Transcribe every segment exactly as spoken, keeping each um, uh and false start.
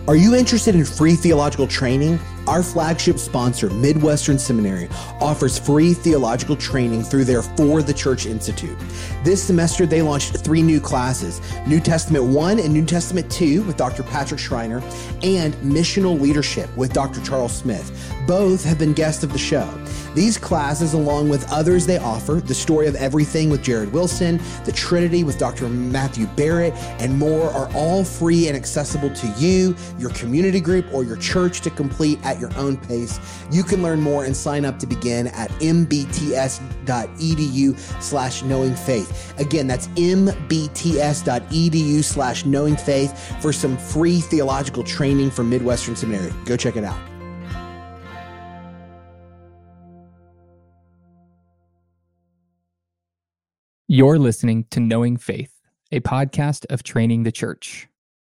Are you interested in free theological training? Our flagship sponsor, Midwestern Seminary, offers free theological training through their For the Church Institute. This semester, they launched three new classes, New Testament one and New Testament two with Doctor Patrick Schreiner, and Missional Leadership with Doctor Charles Smith. Both have been guests of the show. These classes, along with others they offer, The Story of Everything with Jared Wilson, The Trinity with Doctor Matthew Barrett, and more, are all free and accessible to you, your community group, or your church to complete at your own pace. You can learn more and sign up to begin at mbts.edu slash knowing faith. Again, that's mbts.edu slash knowing faith for some free theological training from Midwestern Seminary. Go check it out. You're listening to Knowing Faith, a podcast of Training the Church.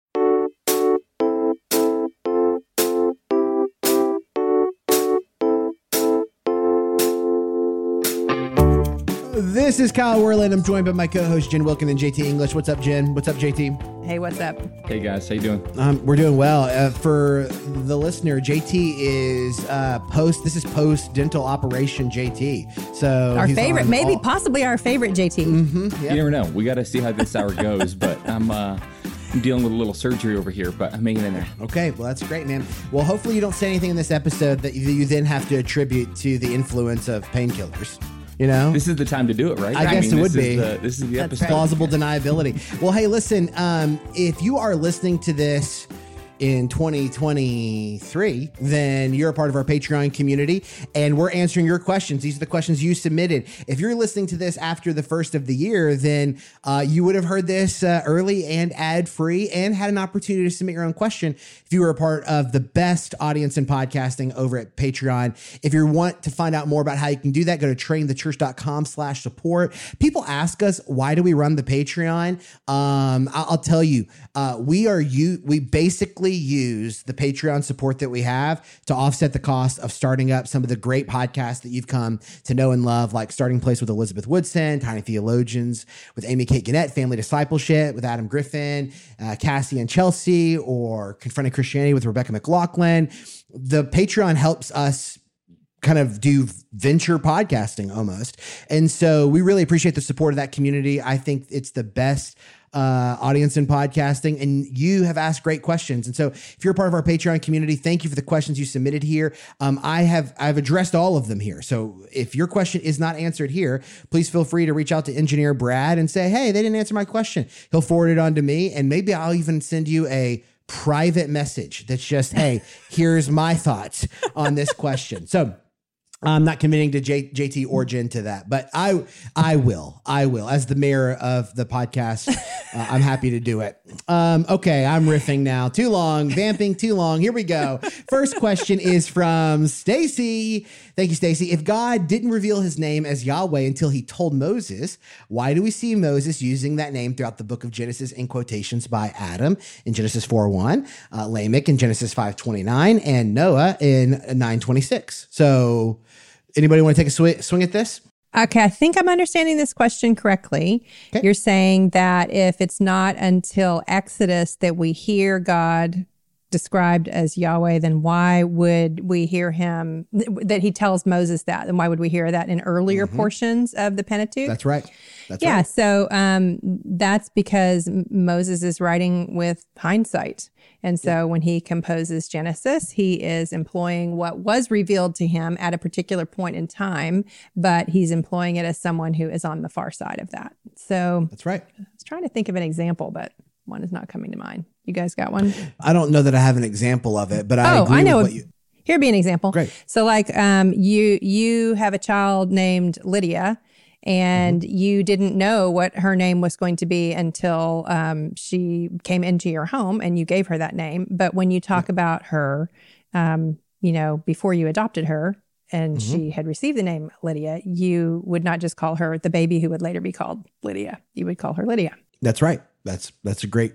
This is Kyle Worland. I'm joined by my co-host Jen Wilkin and J T English. What's up, Jen? What's up, J T? Hey, what's up? Hey guys, how you doing? Um, we're doing well. Uh, for the listener, J T is uh, post. This is post dental operation J T. So our he's favorite, maybe all- possibly our favorite J T. Mm-hmm, yep. You never know. We got to see how this hour goes, but I'm uh, I'm dealing with a little surgery over here, but I'm hanging in there. Okay, well, that's great, man. Well, hopefully you don't say anything in this episode that you, you then have to attribute to the influence of painkillers. You know, This is the time to do it, right? I guess mean, it would this be. Is the, this is the That's episode. right. plausible deniability. Well, hey, listen, um, if you are listening to this in twenty twenty-three, then you're a part of our Patreon community, and we're answering your questions. These are the questions you submitted. If you're listening to this after the first of the year, then uh, you would have heard this uh, early and ad-free and had an opportunity to submit your own question if you were a part of the best audience in podcasting over at Patreon. If you want to find out more about how you can do that, go to trainthechurch.com slash support. People ask us, why do we run the Patreon? Um, I'll, I'll tell you, uh, we are you. We basically use the Patreon support that we have to offset the cost of starting up some of the great podcasts that you've come to know and love, like Starting Place with Elizabeth Woodson, Tiny Theologians with Amy Kate Gannett, Family Discipleship with Adam Griffin, uh, Cassie and Chelsea, or Confronting Christianity with Rebecca McLaughlin. The Patreon helps us kind of do venture podcasting almost. And so we really appreciate the support of that community. I think it's the best uh, audience in podcasting, and you have asked great questions. And so if you're a part of our Patreon community, thank you for the questions you submitted here. Um, I have, I've addressed all of them here. So if your question is not answered here, please feel free to reach out to engineer Brad and say, hey, they didn't answer my question. He'll forward it on to me. And maybe I'll even send you a private message that's just, hey, here's my thoughts on this question. So I'm not committing to J, JT or Jen to that, but I I will. I will. As the mayor of the podcast, uh, I'm happy to do it. Um, okay, I'm riffing now. Too long, vamping too long. Here we go. First question is from Stacy. Thank you, Stacy. If God didn't reveal his name as Yahweh until he told Moses, why do we see Moses using that name throughout the book of Genesis in quotations by Adam in Genesis four one, uh, Lamech in Genesis five twenty-nine, and Noah in nine twenty-six? So anybody want to take a sw- swing at this? Okay, I think I'm understanding this question correctly. Okay. You're saying that if it's not until Exodus that we hear God described as Yahweh, then why would we hear him, that he tells Moses that? Then why would we hear that in earlier Mm-hmm. portions of the Pentateuch? That's right. That's yeah, right. so um, that's because M- Moses is writing with hindsight. And so yeah. when he composes Genesis, he is employing what was revealed to him at a particular point in time, but he's employing it as someone who is on the far side of that. So That's right. I was trying to think of an example, but one is not coming to mind. You guys got one? I don't know that I have an example of it, but I oh, agree I know. with what you... Here'd be an example. Great. So like um, you you have a child named Lydia, and mm-hmm. you didn't know what her name was going to be until um, she came into your home and you gave her that name. But when you talk yeah. about her, um, you know, before you adopted her and mm-hmm. she had received the name Lydia, you would not just call her the baby who would later be called Lydia. You would call her Lydia. That's right. That's that's a great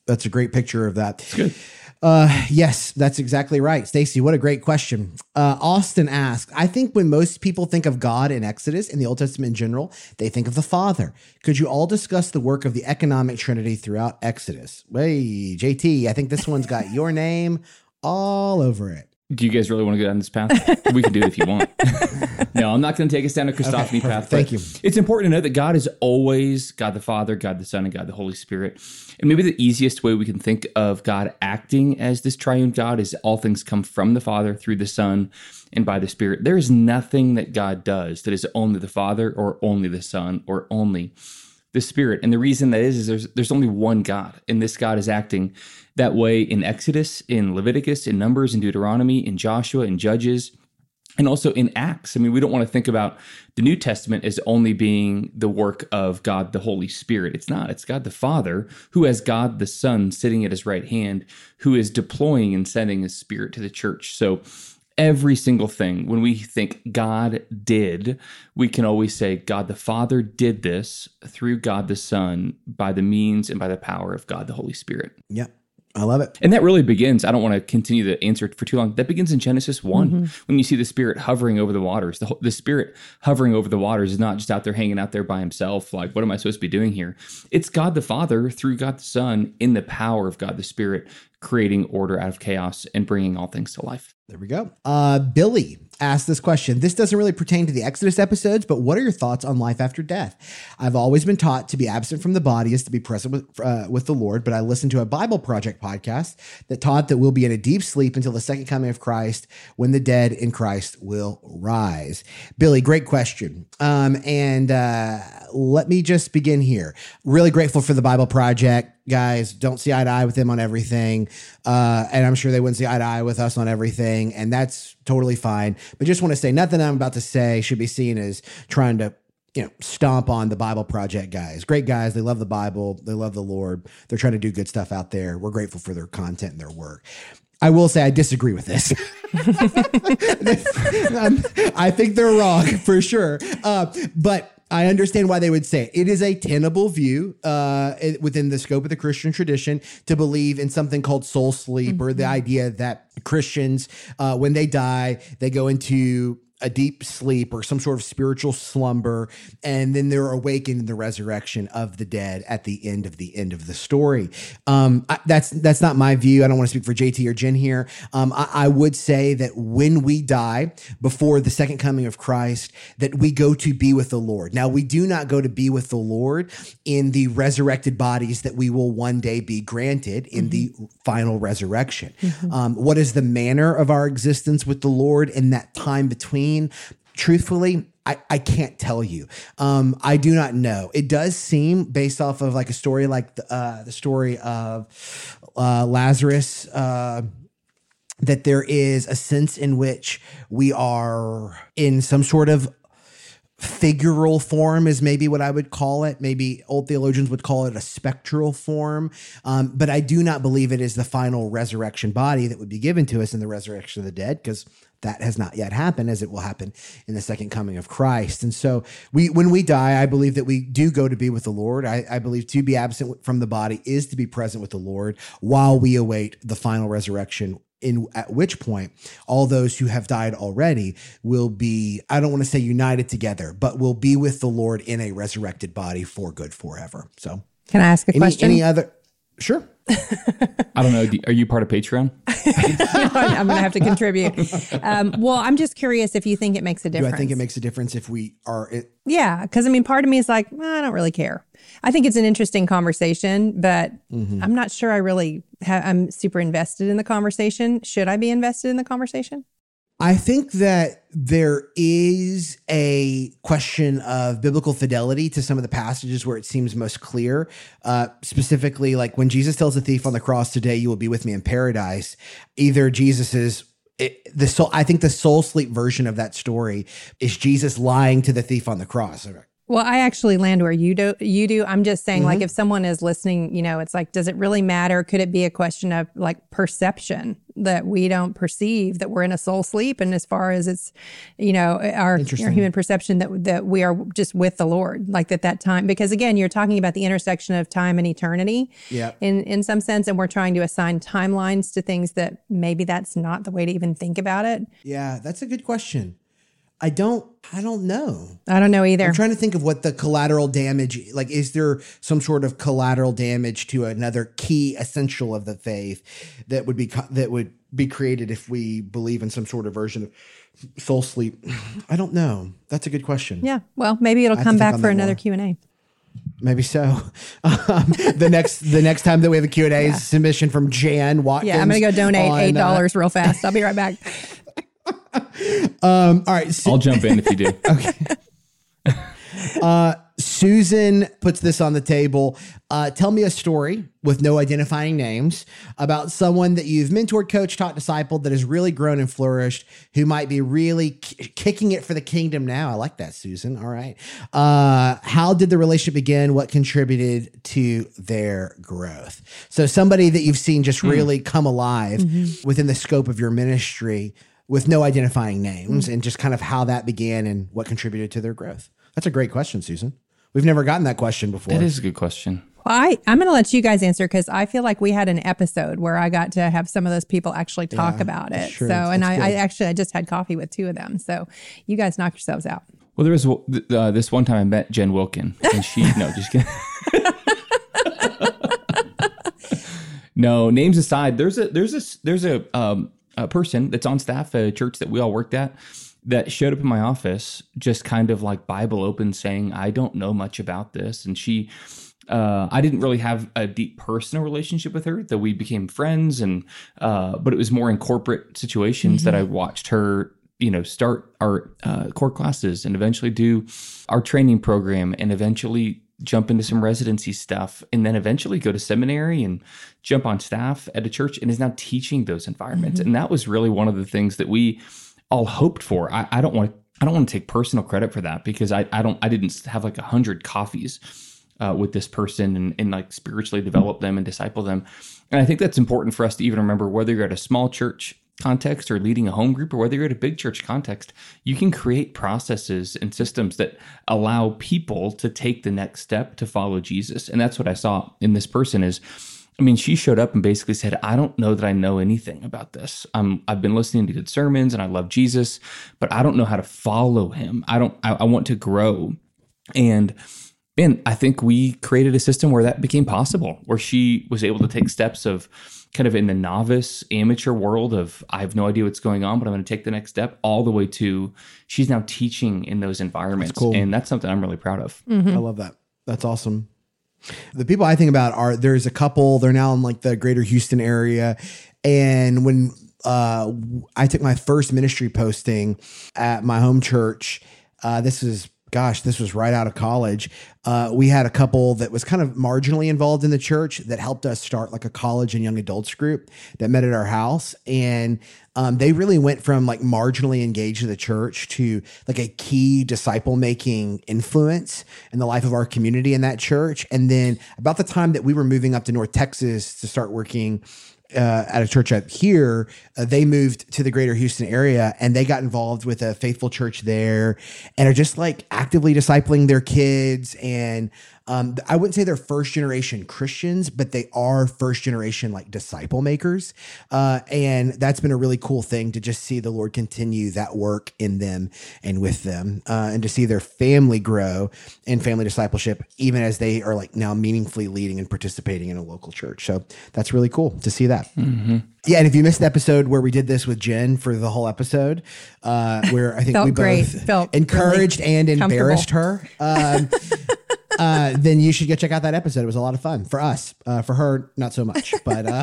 That's a great picture of that. It's good. Uh, yes, that's exactly right. Stacy, what a great question. Uh, Austin asks, I think when most people think of God in Exodus, in the Old Testament in general, they think of the Father. Could you all discuss the work of the economic Trinity throughout Exodus? Hey, J T, I think this one's got your name all over it. Do you guys really want to go down this path? We can do it if you want. No, I'm not going to take us down a Christophany Okay, path. thank you. It's important to know that God is always God the Father, God the Son, and God the Holy Spirit. And maybe the easiest way we can think of God acting as this triune God is all things come from the Father through the Son and by the Spirit. There is nothing that God does that is only the Father or only the Son or only the Spirit. And the reason that is, is there's there's only one God, and this God is acting that way in Exodus, in Leviticus, in Numbers, in Deuteronomy, in Joshua, in Judges, and also in Acts. I mean, we don't want to think about the New Testament as only being the work of God, the Holy Spirit. It's not. It's God the Father, who has God the Son sitting at his right hand, who is deploying and sending his Spirit to the church. So every single thing, when we think God did, we can always say God the Father did this through God the Son by the means and by the power of God the Holy Spirit. Yep. I love it. And that really begins, I don't want to continue the answer for too long. That begins in Genesis one, mm-hmm. when you see the Spirit hovering over the waters. The, the Spirit hovering over the waters is not just out there hanging out there by himself. Like, what am I supposed to be doing here? It's God the Father through God the Son in the power of God the Spirit, creating order out of chaos and bringing all things to life. There we go. Uh, Billy asked this question. This doesn't really pertain to the Exodus episodes, but what are your thoughts on life after death? I've always been taught to be absent from the body is to be present with, uh, with the Lord, but I listened to a Bible Project podcast that taught that we'll be in a deep sleep until the second coming of Christ, when the dead in Christ will rise. Billy, great question. Um, and uh, let me just begin here. Really grateful for the Bible Project. Guys, don't see eye to eye with them on everything. Uh, and I'm sure they wouldn't see eye to eye with us on everything. And that's totally fine. But just want to say, nothing I'm about to say should be seen as trying to, you know, stomp on the Bible Project guys. Great guys. They love the Bible. They love the Lord. They're trying to do good stuff out there. We're grateful for their content and their work. I will say I disagree with this. I think they're wrong for sure. Uh, but I understand why they would say it. It is a tenable view uh, within the scope of the Christian tradition to believe in something called soul sleep, mm-hmm. or the idea that Christians, uh, when they die, they go into a deep sleep or some sort of spiritual slumber, and then they're awakened in the resurrection of the dead at the end of the end of the story. Um, I, that's that's not my view. I don't want to speak for J T or Jen here. Um, I, I would say that when we die before the second coming of Christ, that we go to be with the Lord. Now, we do not go to be with the Lord in the resurrected bodies that we will one day be granted in mm-hmm. the final resurrection. Mm-hmm. Um, what is the manner of our existence with the Lord in that time between? Truthfully, I, I can't tell you. Um, I do not know. It does seem, based off of like a story like the, uh, the story of uh, Lazarus, uh, that there is a sense in which we are in some sort of figural form is maybe what I would call it. Maybe old theologians would call it a spectral form. Um, but I do not believe it is the final resurrection body that would be given to us in the resurrection of the dead, because that has not yet happened, as it will happen in the second coming of Christ. And so we, when we die, I believe that we do go to be with the Lord. I, I believe to be absent from the body is to be present with the Lord while we await the final resurrection, in at which point all those who have died already will be, I don't want to say united together, but will be with the Lord in a resurrected body for good forever. So can I ask a any, question? Any other? Sure. I don't know. Are you part of Patreon? I'm going to have to contribute. Um, well, I'm just curious if you think it makes a difference. Do I think it makes a difference if we are? It- yeah. Because I mean, part of me is like, well, I don't really care. I think it's an interesting conversation, but mm-hmm. I'm not sure I really ha- I'm super invested in the conversation. Should I be invested in the conversation? I think that there is a question of biblical fidelity to some of the passages where it seems most clear. Uh, specifically, like when Jesus tells the thief on the cross, "Today you will be with me in paradise." Either Jesus is it, the soul. I think the soul sleep version of that story is Jesus lying to the thief on the cross. Well, I actually land where you do. You do. I'm just saying, Mm-hmm. like, if someone is listening, you know, it's like, does it really matter? Could it be a question of like perception that we don't perceive that we're in a soul sleep? And as far as it's, you know, our, our human perception that that we are just with the Lord, like at that time, because again, you're talking about the intersection of time and eternity, Yeah. in in some sense, and we're trying to assign timelines to things that maybe that's not the way to even think about it. Yeah, that's a good question. I don't, I don't know. I don't know either. I'm trying to think of what the collateral damage, like, is there some sort of collateral damage to another key essential of the faith that would be, co- that would be created if we believe in some sort of version of soul sleep? I don't know. That's a good question. Yeah. Well, maybe it'll have come to think back on for that another more. Q and A. Maybe so. Um, the next, the next time that we have a Q and A Yeah. submission from Jan Watkins. Yeah, I'm going to go donate on, eight uh, dollars real fast. I'll be right back. Um, all right. So, I'll jump in if you do. uh, Susan puts this on the table. Uh, tell me a story with no identifying names about someone that you've mentored, coached, taught, discipled that has really grown and flourished, who might be really k- kicking it for the kingdom now. I like that, Susan. All right. Uh, how did the relationship begin? What contributed to their growth? So somebody that you've seen just really come alive within the scope of your ministry with no identifying names, and just kind of how that began and what contributed to their growth. That's a great question, Susan. We've never gotten that question before. That is a good question. Well, I, I'm going to let you guys answer because I feel like we had an episode where I got to have some of those people actually talk Yeah, about that's it. true. So, and That's I, I good. actually, I just had coffee with two of them. So you guys knock yourselves out. Well, there was uh, this one time I met Jen Wilkin, and she no, just kidding. No, names aside, there's a there's a there's a um, a person that's on staff at a church that we all worked at that showed up in my office, just kind of like Bible open, saying, "I don't know much about this," and she. Uh, I didn't really have a deep personal relationship with her, though we became friends, and uh, but it was more in corporate situations that I watched her, you know, start our uh, core classes and eventually do our training program and eventually jump into some residency stuff and then eventually go to seminary and jump on staff at a church and is now teaching those environments. And that was really one of the things that we all hoped for. I, I don't want to, I don't want to take personal credit for that because I, I don't, I didn't have like a hundred coffees uh, with this person and, and like spiritually develop them and disciple them. And I think that's important for us to even remember, whether you're at a small church context or leading a home group, or whether you're at a big church context, you can create processes and systems that allow people to take the next step to follow Jesus. And that's what I saw in this person is, I mean, she showed up and basically said, I don't know that I know anything about this. Um, I've been listening to good sermons and I love Jesus, but I don't know how to follow him. I don't, I, I want to grow. And man, I think we created a system where that became possible, where she was able to take steps of kind of in the novice amateur world of, I have no idea what's going on, but I'm going to take the next step, all the way to she's now teaching in those environments. That's cool. And that's something I'm really proud of. I love that. That's awesome. The people I think about are, there's a couple, they're now in like the greater Houston area. And when uh, I took my first ministry posting at my home church, uh, this is, gosh, this was right out of college. Uh, we had a couple that was kind of marginally involved in the church that helped us start like a college and young adults group that met at our house. And um, they really went from like marginally engaged in the church to like a key disciple making influence in the life of our community in that church. And then about the time that we were moving up to North Texas to start working Uh, at a church up here, uh, they moved to the greater Houston area and they got involved with a faithful church there and are just like actively discipling their kids. And um, I wouldn't say they're first generation Christians, but they are first generation like disciple makers. Uh, and that's been a really cool thing to just see the Lord continue that work in them and with them, uh, and to see their family grow in family discipleship, even as they are like now meaningfully leading and participating in a local church. So that's really cool to see that. Mm-hmm. Yeah. And if you missed the episode where we did this with Jen for the whole episode, uh, where I think Felt we both great. Felt encouraged really and embarrassed comfortable. her, um, uh, then you should go check out that episode. It was a lot of fun for us, uh, for her, not so much, but, uh,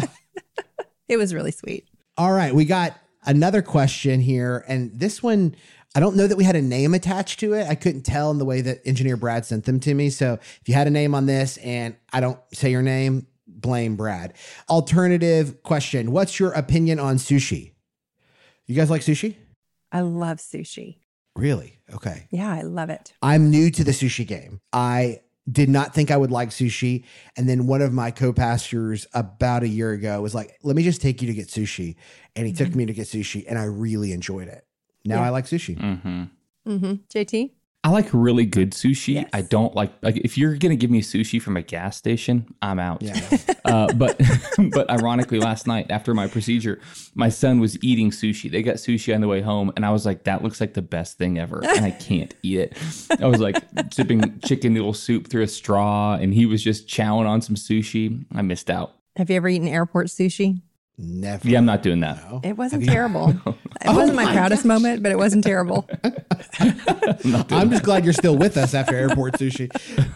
It was really sweet. all right. We got another question here, and this one, I don't know that we had a name attached to it. I couldn't tell in the way that engineer Brad sent them to me. So if you had a name on this and I don't say your name, blame Brad. Alternative question. What's your opinion on sushi? You guys like sushi? I love sushi. Really? Okay. Yeah, I love it. I'm new to the sushi game. I did not think I would like sushi. And then one of my co-pastors about a year ago was like, let me just take you to get sushi. And he mm-hmm. took me to get sushi and I really enjoyed it. Now yeah. I like sushi. Mm-hmm. Mm-hmm. J T? I like really good sushi. Yes. I don't like, like if you're going to give me sushi from a gas station, I'm out. Yeah. uh, but, but ironically, last night after my procedure, my son was eating sushi. They got sushi on the way home. And I was like, that looks like the best thing ever. And I can't eat it. I was like sipping chicken noodle soup through a straw. And he was just chowing on some sushi. I missed out. Have you ever eaten airport sushi? Never. Yeah, I'm not doing that. No. It wasn't terrible. It wasn't oh my, my proudest gosh. moment, but it wasn't terrible. I'm, I'm just glad you're still with us after airport sushi.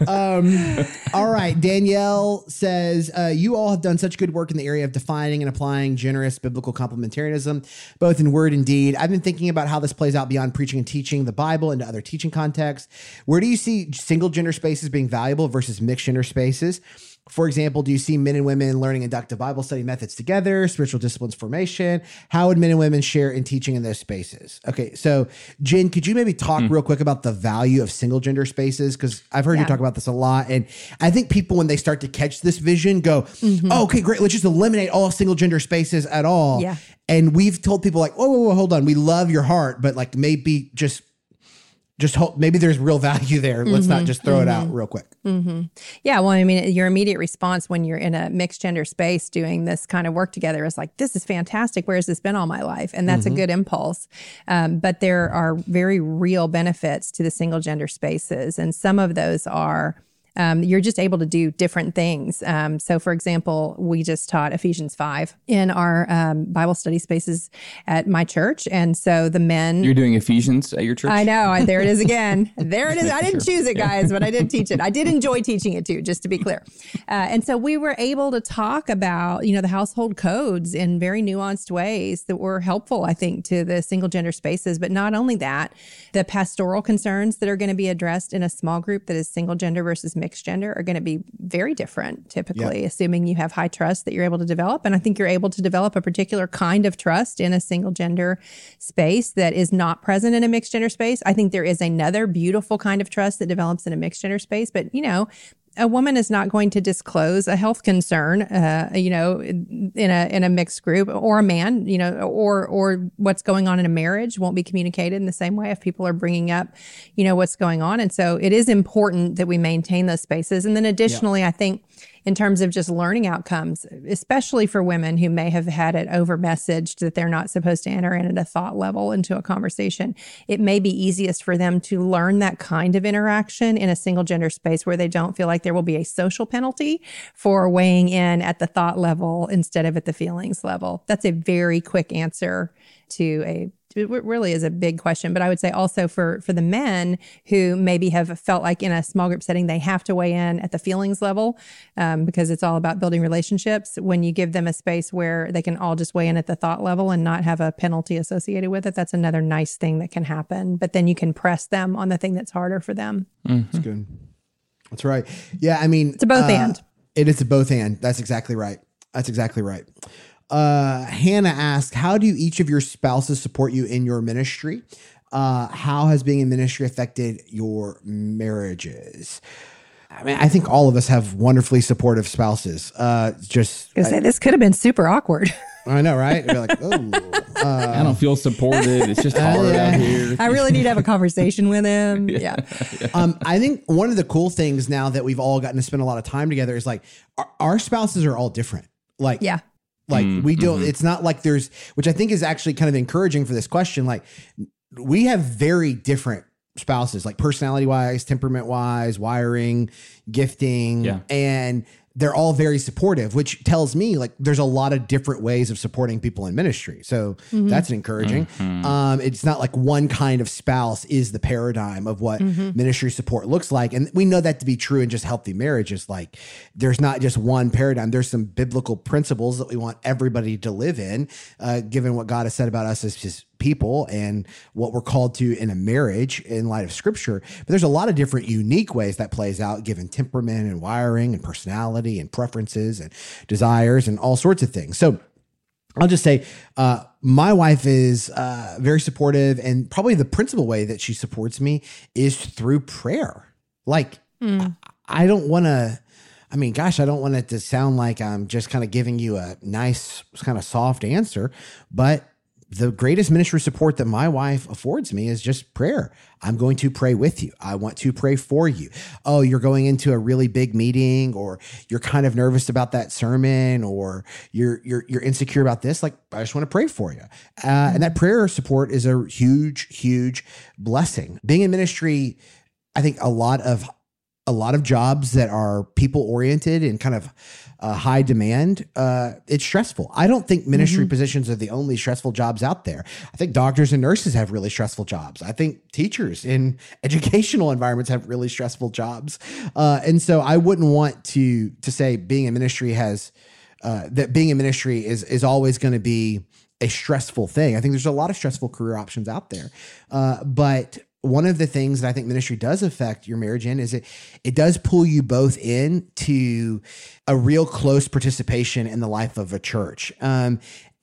Um, all right. Danielle says, uh, you all have done such good work in the area of defining and applying generous biblical complementarianism, both in word and deed. I've been thinking about how this plays out beyond preaching and teaching the Bible into other teaching contexts. Where do you see single gender spaces being valuable versus mixed gender spaces? For example, do you see men and women learning inductive Bible study methods together, spiritual disciplines formation? How would men and women share in teaching in those spaces? Okay, so Jen, could you maybe talk mm. real quick about the value of single gender spaces? Because I've heard yeah. you talk about this a lot. And I think people, when they start to catch this vision, go, mm-hmm. oh, okay, great. Let's just eliminate all single gender spaces at all. Yeah. And we've told people like, whoa, whoa, whoa, hold on. We love your heart, but like maybe just Just hope maybe there's real value there. Let's mm-hmm, not just throw mm-hmm. it out real quick. Mm-hmm. Yeah. Well, I mean, your immediate response when you're in a mixed gender space doing this kind of work together is like, this is fantastic. Where has this been all my life? And that's mm-hmm. a good impulse. Um, but there are very real benefits to the single gender spaces. And some of those are Um, you're just able to do different things. Um, so, for example, we just taught Ephesians five in our um, Bible study spaces at my church. And so the men... You're doing Ephesians at your church? I know. I, there it is again. There it is. I didn't choose it, guys, but I did teach it. I did enjoy teaching it too, just to be clear. Uh, and so we were able to talk about, you know, the household codes in very nuanced ways that were helpful, I think, to the single gender spaces. But not only that, the pastoral concerns that are going to be addressed in a small group that is single gender versus mixed gender are going to be very different, typically, yep. assuming you have high trust that you're able to develop. And I think you're able to develop a particular kind of trust in a single gender space that is not present in a mixed gender space. I think there is another beautiful kind of trust that develops in a mixed gender space. But, you know, a woman is not going to disclose a health concern, uh, you know, in a in a mixed group, or a man, you know, or or what's going on in a marriage won't be communicated in the same way if people are bringing up, you know, what's going on. And so it is important that we maintain those spaces. And then additionally, yeah. I think in terms of just learning outcomes, especially for women who may have had it over messaged that they're not supposed to enter in at a thought level into a conversation, it may be easiest for them to learn that kind of interaction in a single gender space where they don't feel like there will be a social penalty for weighing in at the thought level instead of at the feelings level. That's a very quick answer to a it really is a big question. But I would say also for, for the men who maybe have felt like in a small group setting, they have to weigh in at the feelings level um, because it's all about building relationships. When you give them a space where they can all just weigh in at the thought level and not have a penalty associated with it, that's another nice thing that can happen. But then you can press them on the thing that's harder for them. Mm-hmm. That's good. That's right. Yeah, I mean. It's a both uh, and. It is a both and. That's exactly right. That's exactly right. Uh, Hannah asked, how do each of your spouses support you in your ministry? Uh, how has being in ministry affected your marriages? I mean, I think all of us have wonderfully supportive spouses. Uh, just I was gonna say, this could have been super awkward. I know, right? You're like, oh, uh, I don't feel supported. It's just hard uh, yeah. out here. I really need to have a conversation with him. Yeah. yeah. Um, I think one of the cool things now that we've all gotten to spend a lot of time together is like our, our spouses are all different. Like, yeah. Like mm, we don't, mm-hmm. it's not like there's, which I think is actually kind of encouraging for this question. Like we have very different spouses, like personality wise, temperament wise, wiring, gifting, yeah. and they're all very supportive, which tells me like there's a lot of different ways of supporting people in ministry. So mm-hmm. that's encouraging. Mm-hmm. Um, it's not like one kind of spouse is the paradigm of what mm-hmm. ministry support looks like. And we know that to be true in just healthy marriages. Like there's not just one paradigm. There's some biblical principles that we want everybody to live in, uh, given what God has said about us as his people and what we're called to in a marriage in light of scripture. But there's a lot of different unique ways that plays out given temperament and wiring and personality and preferences and desires and all sorts of things. So I'll just say, uh, my wife is uh, very supportive, and probably the principal way that she supports me is through prayer. Like, mm. I, I don't want to, I mean, gosh, I don't want it to sound like I'm just kind of giving you a nice, kind of soft answer, but the greatest ministry support that my wife affords me is just prayer. I'm going to pray with you. I want to pray for you. Oh, you're going into a really big meeting, or you're kind of nervous about that sermon, or you're you're you're insecure about this. Like, I just want to pray for you. Uh, and that prayer support is a huge, huge blessing. Being in ministry, I think a lot of a lot of jobs that are people oriented and kind of uh, high demand, uh, it's stressful. I don't think ministry mm-hmm. positions are the only stressful jobs out there. I think doctors and nurses have really stressful jobs. I think teachers in educational environments have really stressful jobs. Uh, and so I wouldn't want to, to say being in ministry has, uh, that being in ministry is, is always going to be a stressful thing. I think there's a lot of stressful career options out there. Uh, but one of the things that I think ministry does affect your marriage in is it it does pull you both in to a real close participation in the life of a church. Um,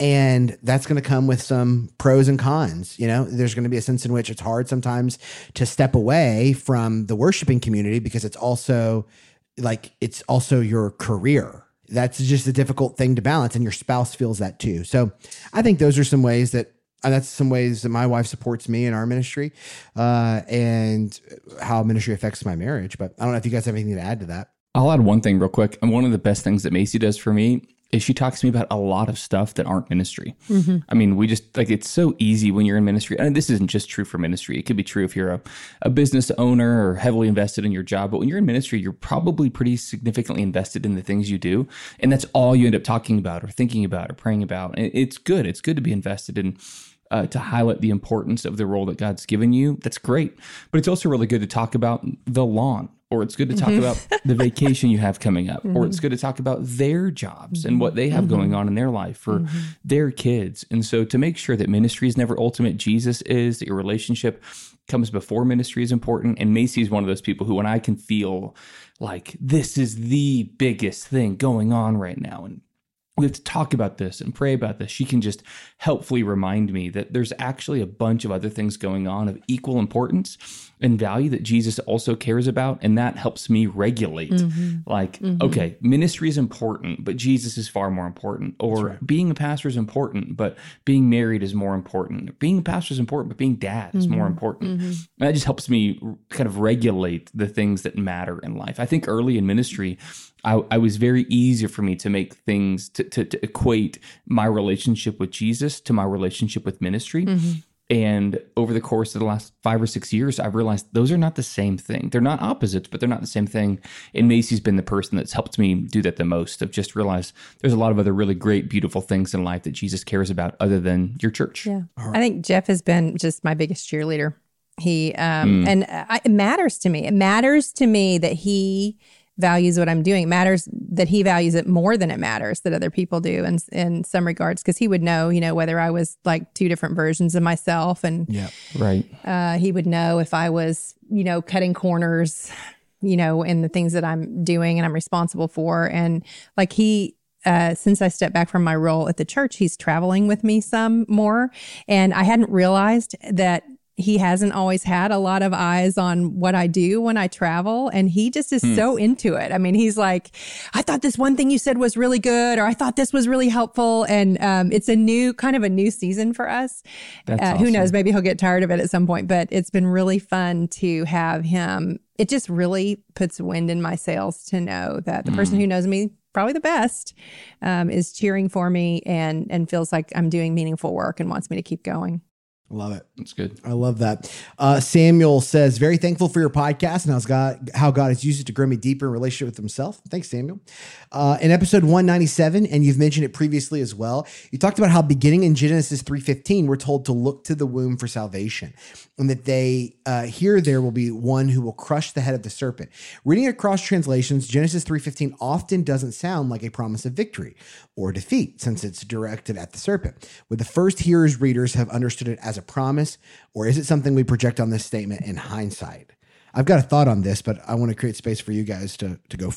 and that's going to come with some pros and cons. You know, there's going to be a sense in which it's hard sometimes to step away from the worshiping community because it's also like, it's also your career. That's just a difficult thing to balance, and your spouse feels that too. So I think those are some ways that And that's some ways that my wife supports me in our ministry, uh, and how ministry affects my marriage. But I don't know if you guys have anything to add to that. I'll add one thing real quick. And one of the best things that Macy does for me is she talks to me about a lot of stuff that aren't ministry. Mm-hmm. I mean, we just like, it's so easy when you're in ministry. And this isn't just true for ministry. It could be true if you're a, a business owner or heavily invested in your job. But when you're in ministry, you're probably pretty significantly invested in the things you do. And that's all you end up talking about or thinking about or praying about. And it's good. It's good to be invested in, uh, to highlight the importance of the role that God's given you. That's great. But it's also really good to talk about the lawn. Or it's good to talk mm-hmm. about the vacation you have coming up. Mm-hmm. Or it's good to talk about their jobs mm-hmm. and what they have mm-hmm. going on in their life for mm-hmm. their kids. And so to make sure that ministry is never ultimate, Jesus is, that your relationship comes before ministry is important. And Macy is one of those people who, when I can feel like this is the biggest thing going on right now, and we have to talk about this and pray about this, she can just helpfully remind me that there's actually a bunch of other things going on of equal importance and value that Jesus also cares about. And that helps me regulate mm-hmm. like, mm-hmm. okay, ministry is important, but Jesus is far more important. Or right. being a pastor is important, but being married is more important. Being a pastor is important, but being dad is mm-hmm. more important. Mm-hmm. And that just helps me kind of regulate the things that matter in life. I think early in ministry, I, I was very easy for me to make things, to, to, to equate my relationship with Jesus to my relationship with ministry. Mm-hmm. And over the course of the last five or six years, I've realized those are not the same thing. They're not opposites, but they're not the same thing. And Macy's been the person that's helped me do that the most, of just realize there's a lot of other really great, beautiful things in life that Jesus cares about other than your church. Yeah. Right. I think Jeff has been just my biggest cheerleader. He, um, mm. and I, it matters to me. It matters to me that he values what I'm doing. It matters that he values it more than it matters that other people do in, in some regards, because he would know, you know, whether I was like two different versions of myself. And yeah, right. Uh, he would know if I was, you know, cutting corners, you know, in the things that I'm doing and I'm responsible for. And like he, Uh, since I stepped back from my role at the church, he's traveling with me some more. And I hadn't realized that he hasn't always had a lot of eyes on what I do when I travel. And he just is mm. so into it. I mean, he's like, I thought this one thing you said was really good, or I thought this was really helpful. And um, it's a new kind of a new season for us. That's uh, awesome. Who knows, maybe he'll get tired of it at some point, but it's been really fun to have him. It just really puts wind in my sails to know that the mm. person who knows me probably the best um, is cheering for me and, and feels like I'm doing meaningful work and wants me to keep going. Love it. That's good. I love that. Uh, Samuel says, very thankful for your podcast and how God, how God has used it to grow me deeper in relationship with himself. Thanks, Samuel. Uh, in episode one ninety-seven, and you've mentioned it previously as well, you talked about how beginning in Genesis three fifteen, we're told to look to the womb for salvation, and that they uh, here there will be one who will crush the head of the serpent. Reading across translations, Genesis three fifteen often doesn't sound like a promise of victory or defeat, since it's directed at the serpent. Would the first hearers, readers have understood it as a promise, or is it something we project on this statement in hindsight? I've got a thought on this, but I want to create space for you guys to, to go for it.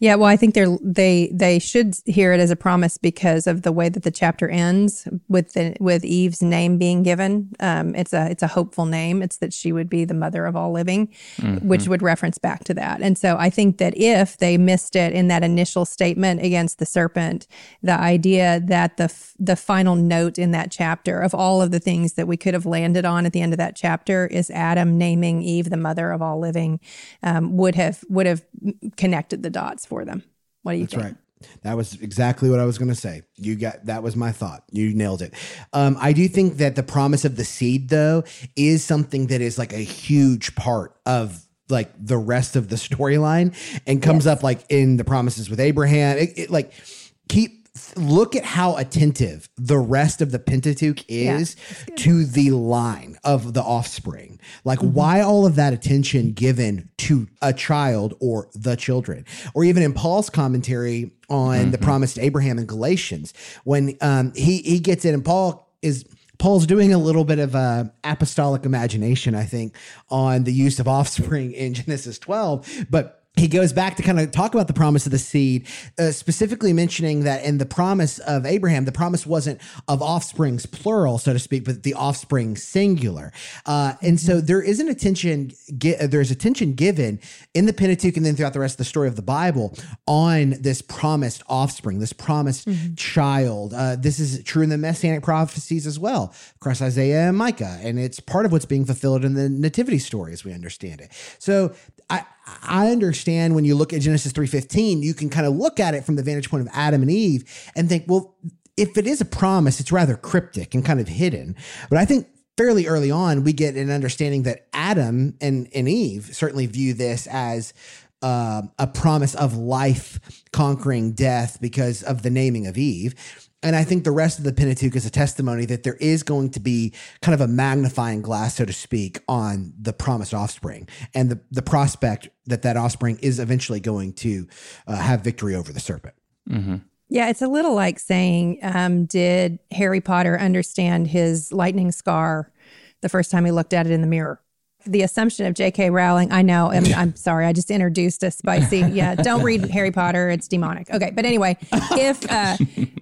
Yeah, well, I think they're they they should hear it as a promise because of the way that the chapter ends with the with Eve's name being given. Um, it's a it's a hopeful name. It's that she would be the mother of all living, mm-hmm. which would reference back to that. And so I think that if they missed it in that initial statement against the serpent, the idea that the the final note in that chapter of all of the things that we could have landed on at the end of that chapter is Adam naming Eve the mother of all living, um, would have would have connected the dots for them. What do you That's think? Right. That was exactly what I was going to say. You got, that was my thought. You nailed it. Um, I do think that the promise of the seed, though, is something that is like a huge part of like the rest of the storyline and comes yes. up like in the promises with Abraham. It, it like keep, look at how attentive the rest of the Pentateuch is yeah, to the line of the offspring. Like mm-hmm. why all of that attention given to a child or the children, or even in Paul's commentary on mm-hmm. the promise to Abraham in Galatians, when um, he, he gets in and Paul is, Paul's doing a little bit of a apostolic imagination, I think, on the use of offspring in Genesis twelve, but he goes back to kind of talk about the promise of the seed, uh, specifically mentioning that in the promise of Abraham, the promise wasn't of offsprings plural, so to speak, but the offspring singular. Uh, and so there is an attention, ge- there's attention given in the Pentateuch and then throughout the rest of the story of the Bible on this promised offspring, this promised mm-hmm. child. Uh, this is true in the Messianic prophecies as well, across Isaiah and Micah, and it's part of what's being fulfilled in the nativity story as we understand it. So I, I understand when you look at Genesis three fifteen, you can kind of look at it from the vantage point of Adam and Eve and think, well, if it is a promise, it's rather cryptic and kind of hidden. But I think fairly early on, we get an understanding that Adam and, and Eve certainly view this as uh, a promise of life conquering death because of the naming of Eve. And I think the rest of the Pentateuch is a testimony that there is going to be kind of a magnifying glass, so to speak, on the promised offspring and the, the prospect that that offspring is eventually going to uh, have victory over the serpent. Mm-hmm. Yeah, it's a little like saying, um, did Harry Potter understand his lightning scar the first time he looked at it in the mirror? The assumption of J K Rowling, I know, I'm, I'm sorry, I just introduced a spicy, yeah, don't read Harry Potter, it's demonic. Okay, but anyway, if, uh,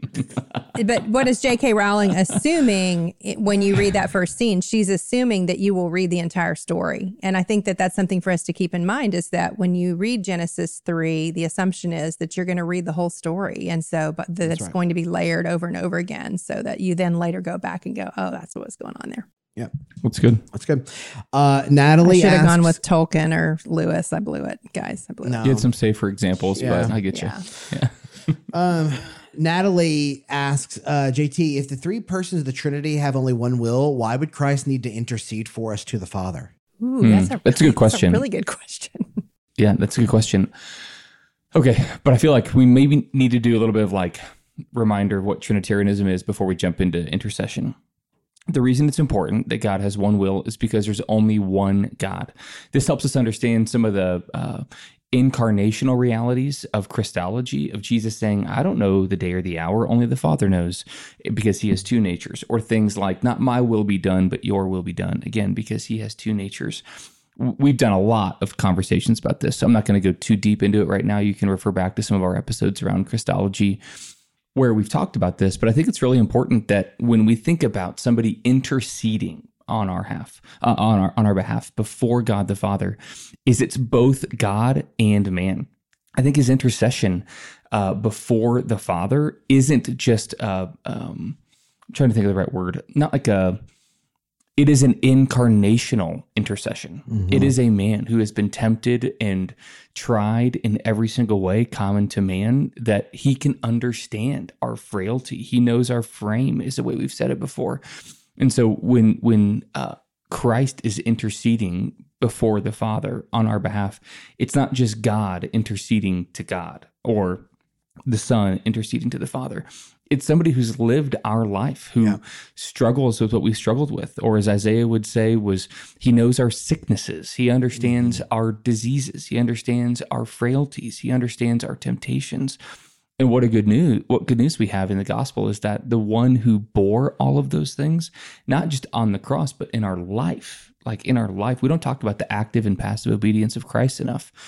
but what is J K Rowling assuming when you read that first scene? She's assuming that you will read the entire story. And I think that that's something for us to keep in mind is that when you read Genesis three, the assumption is that you're going to read the whole story. And so, but that it's right. going to be layered over and over again so that you then later go back and go, oh, that's what's going on there. Yeah. That's good. That's good. Uh, Natalie I should have asks, gone with Tolkien or Lewis. I blew it, guys. I blew no. it. You had some safer examples, Yeah. but I get Yeah. you. Yeah. um, Natalie asks, uh, J T, if the three persons of the Trinity have only one will, why would Christ need to intercede for us to the Father? Ooh, that's, a, that's a good question. That's a really good question. Yeah, that's a good question. Okay, but I feel like we maybe need to do a little bit of like reminder of what Trinitarianism is before we jump into intercession. The reason it's important that God has one will is because there's only one God. This helps us understand some of the uh, incarnational realities of Christology, of Jesus saying, I don't know the day or the hour, only the Father knows, because he has two natures. Or things like, not my will be done, but your will be done, again, because he has two natures. We've done a lot of conversations about this, so I'm not going to go too deep into it right now. You can refer back to some of our episodes around Christology where we've talked about this, but I think it's really important that when we think about somebody interceding on our half, uh, on our on our behalf before God the Father, is it's both God and man. I think his intercession uh, before the Father isn't just uh, um, I'm trying to think of the right word, not like a. It is an incarnational intercession. Mm-hmm. It is a man who has been tempted and tried in every single way common to man, that he can understand our frailty. He knows our frame, is the way we've said it before. And so when when uh, Christ is interceding before the Father on our behalf, it's not just God interceding to God or the Son interceding to the Father. It's somebody who's lived our life, who yeah. struggles with what we struggled with, or as Isaiah would say, was he knows our sicknesses. He understands mm-hmm. our diseases. He understands our frailties. He understands our temptations. And what a good news, what good news we have in the gospel is that the one who bore all of those things, not just on the cross, but in our life, like in our life, we don't talk about the active and passive obedience of Christ enough.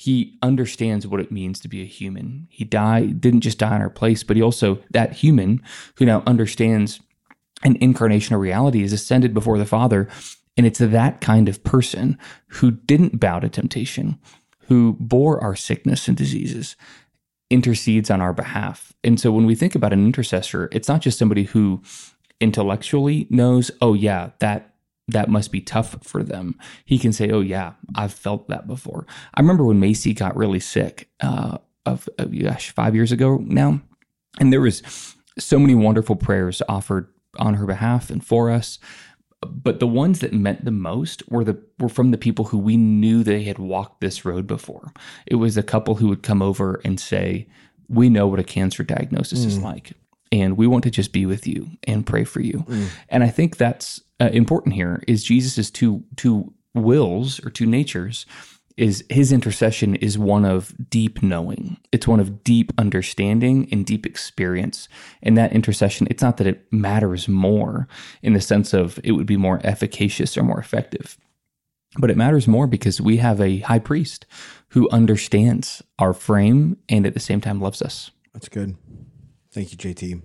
He understands what it means to be a human. He died, didn't just die in our place, but he also, that human who now understands an incarnational reality, is ascended before the Father. And it's that kind of person who didn't bow to temptation, who bore our sickness and diseases, intercedes on our behalf. And so when we think about an intercessor, it's not just somebody who intellectually knows, oh yeah, that that must be tough for them. He can say, oh yeah, I've felt that before. I remember when Macy got really sick uh, of, uh, gosh, five years ago now, and there was so many wonderful prayers offered on her behalf and for us. But the ones that meant the most were the were from the people who we knew they had walked this road before. It was a couple who would come over and say, we know what a cancer diagnosis mm. is like, and we want to just be with you and pray for you. Mm. And I think that's uh, important here is Jesus's two two wills or two natures. Is his intercession is one of deep knowing. It's one of deep understanding and deep experience. And that intercession, it's not that it matters more in the sense of it would be more efficacious or more effective, but it matters more because we have a high priest who understands our frame and at the same time loves us. That's good. Thank you, J T.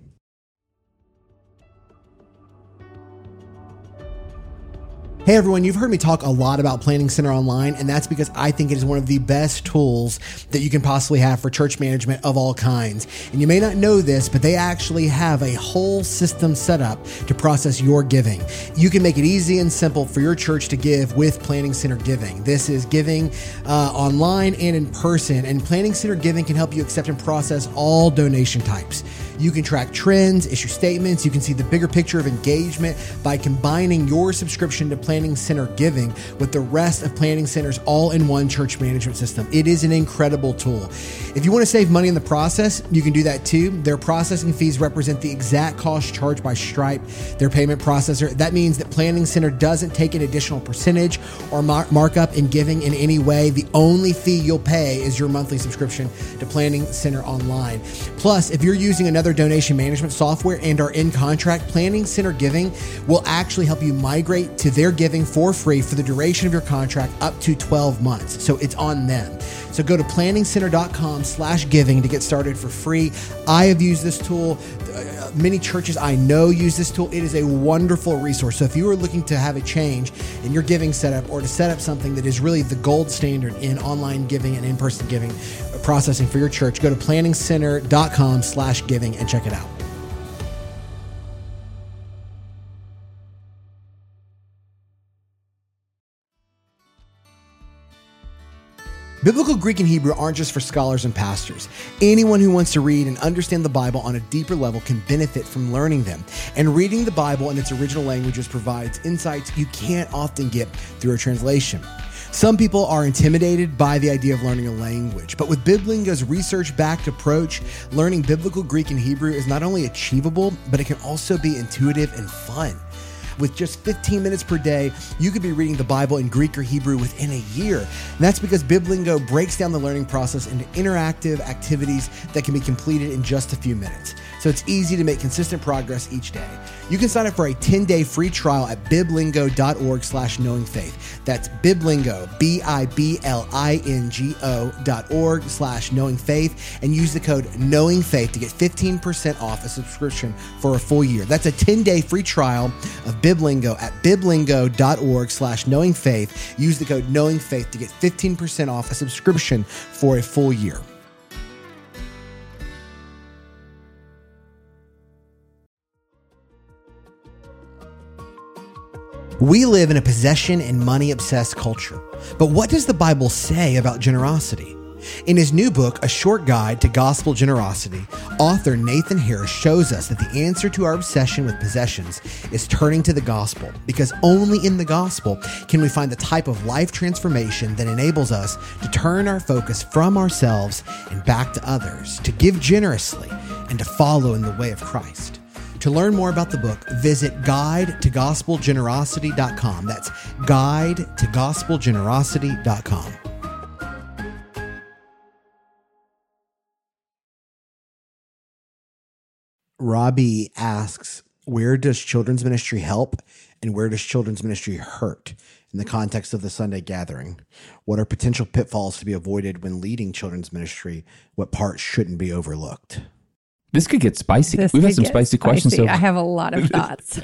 Hey everyone, you've heard me talk a lot about Planning Center Online, and that's because I think it is one of the best tools that you can possibly have for church management of all kinds. And you may not know this, but they actually have a whole system set up to process your giving. You can make it easy and simple for your church to give with Planning Center Giving. This is giving uh, online and in person, and Planning Center Giving can help you accept and process all donation types. You can track trends, issue statements. You can see the bigger picture of engagement by combining your subscription to Planning Center Giving with the rest of Planning Center's all-in-one church management system. It is an incredible tool. If you want to save money in the process, you can do that too. Their processing fees represent the exact cost charged by Stripe, their payment processor. That means that Planning Center doesn't take an additional percentage or mar- markup in giving in any way. The only fee you'll pay is your monthly subscription to Planning Center Online. Plus, if you're using another donation management software and are in contract, Planning Center Giving will actually help you migrate to their giving for free for the duration of your contract up to twelve months. So it's on them. So go to planning center dot com slash giving to get started for free. I have used this tool. Uh, many churches I know use this tool. It is a wonderful resource. So if you are looking to have a change in your giving setup or to set up something that is really the gold standard in online giving and in-person giving processing for your church, go to planning center dot com slash giving and check it out. Biblical Greek and Hebrew aren't just for scholars and pastors. Anyone who wants to read and understand the Bible on a deeper level can benefit from learning them. And reading the Bible in its original languages provides insights you can't often get through a translation. Some people are intimidated by the idea of learning a language, but with Biblingo's research-backed approach, learning Biblical Greek and Hebrew is not only achievable, but it can also be intuitive and fun. With just fifteen minutes per day, you could be reading the Bible in Greek or Hebrew within a year. And that's because Biblingo breaks down the learning process into interactive activities that can be completed in just a few minutes. So it's easy to make consistent progress each day. You can sign up for a ten-day free trial at biblingo.org slash knowing faith. That's Biblingo, B I B L I N G O dot org slash knowing faith, and use the code knowing faith to get fifteen percent off a subscription for a full year. That's a ten-day free trial of Biblingo at biblingo.org slash knowing faith. Use the code knowing faith to get fifteen percent off a subscription for a full year. We live in a possession and money-obsessed culture. But what does the Bible say about generosity? In his new book, A Short Guide to Gospel Generosity, author Nathan Harris shows us that the answer to our obsession with possessions is turning to the gospel, because only in the gospel can we find the type of life transformation that enables us to turn our focus from ourselves and back to others, to give generously, and to follow in the way of Christ. To learn more about the book, visit guide to gospel generosity dot com. That's guide to gospel generosity dot com. Robbie asks, where does children's ministry help and where does children's ministry hurt in the context of the Sunday gathering? What are potential pitfalls to be avoided when leading children's ministry? What parts shouldn't be overlooked? This could get spicy. This We've had could some get spicy, spicy. questions. So I have a lot of thoughts.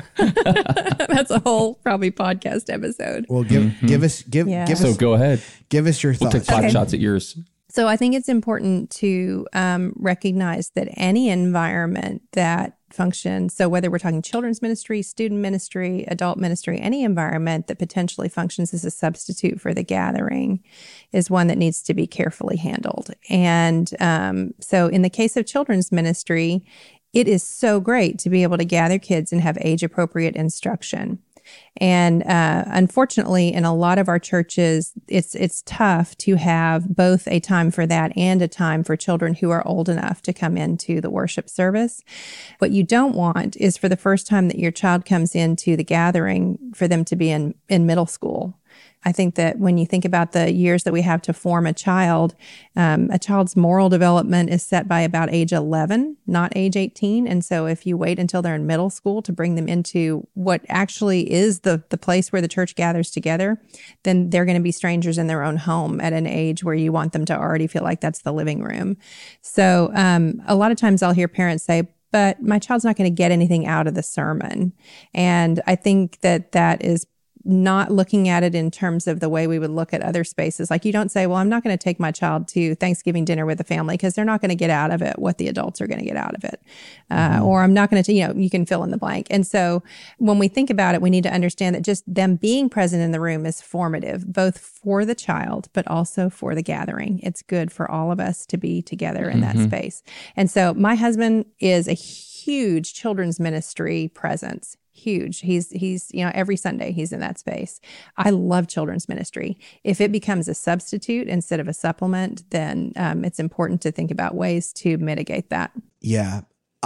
That's a whole probably podcast episode. Well, give Mm-hmm. give us give Yeah. give so us go ahead. give us your We'll thoughts. take five Okay. shots at yours. So I think it's important to um, recognize that any environment that functions, so whether we're talking children's ministry, student ministry, adult ministry, any environment that potentially functions as a substitute for the gathering is one that needs to be carefully handled. And um, so in the case of children's ministry, it is so great to be able to gather kids and have age-appropriate instruction. And uh, unfortunately, in a lot of our churches, it's it's tough to have both a time for that and a time for children who are old enough to come into the worship service. What you don't want is for the first time that your child comes into the gathering, for them to be in, in middle school. I think that when you think about the years that we have to form a child, um, a child's moral development is set by about age eleven, not age eighteen. And so if you wait until they're in middle school to bring them into what actually is the, the place where the church gathers together, then they're going to be strangers in their own home at an age where you want them to already feel like that's the living room. So um, a lot of times I'll hear parents say, but my child's not going to get anything out of the sermon. And I think that that is not looking at it in terms of the way we would look at other spaces. Like you don't say, well, I'm not going to take my child to Thanksgiving dinner with the family because they're not going to get out of it what the adults are going to get out of it. Uh, mm-hmm. Or I'm not going to, you know, you can fill in the blank. And so when we think about it, we need to understand that just them being present in the room is formative, both for the child, but also for the gathering. It's good for all of us to be together in mm-hmm. that space. And so my husband is a huge children's ministry presence. Huge. He's, he's, you know, every Sunday he's in that space. I love children's ministry. If it becomes a substitute instead of a supplement, then um, it's important to think about ways to mitigate that. Yeah,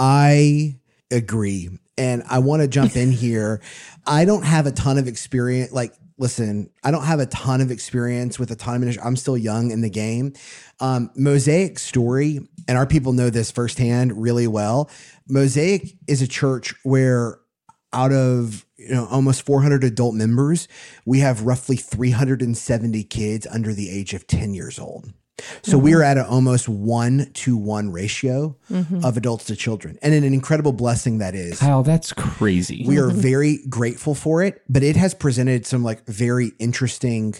I agree. And I want to jump in here. I don't have a ton of experience. Like, listen, I don't have a ton of experience with a ton of ministry. I'm still young in the game. Um, Mosaic Story, and our people know this firsthand really well. Mosaic is a church where out of, you know, almost four hundred adult members, we have roughly three hundred seventy kids under the age of ten years old. So mm-hmm. we're at an almost one to one ratio mm-hmm. of adults to children. And an incredible blessing that is. Kyle, that's crazy. We are very grateful for it, but it has presented some like very interesting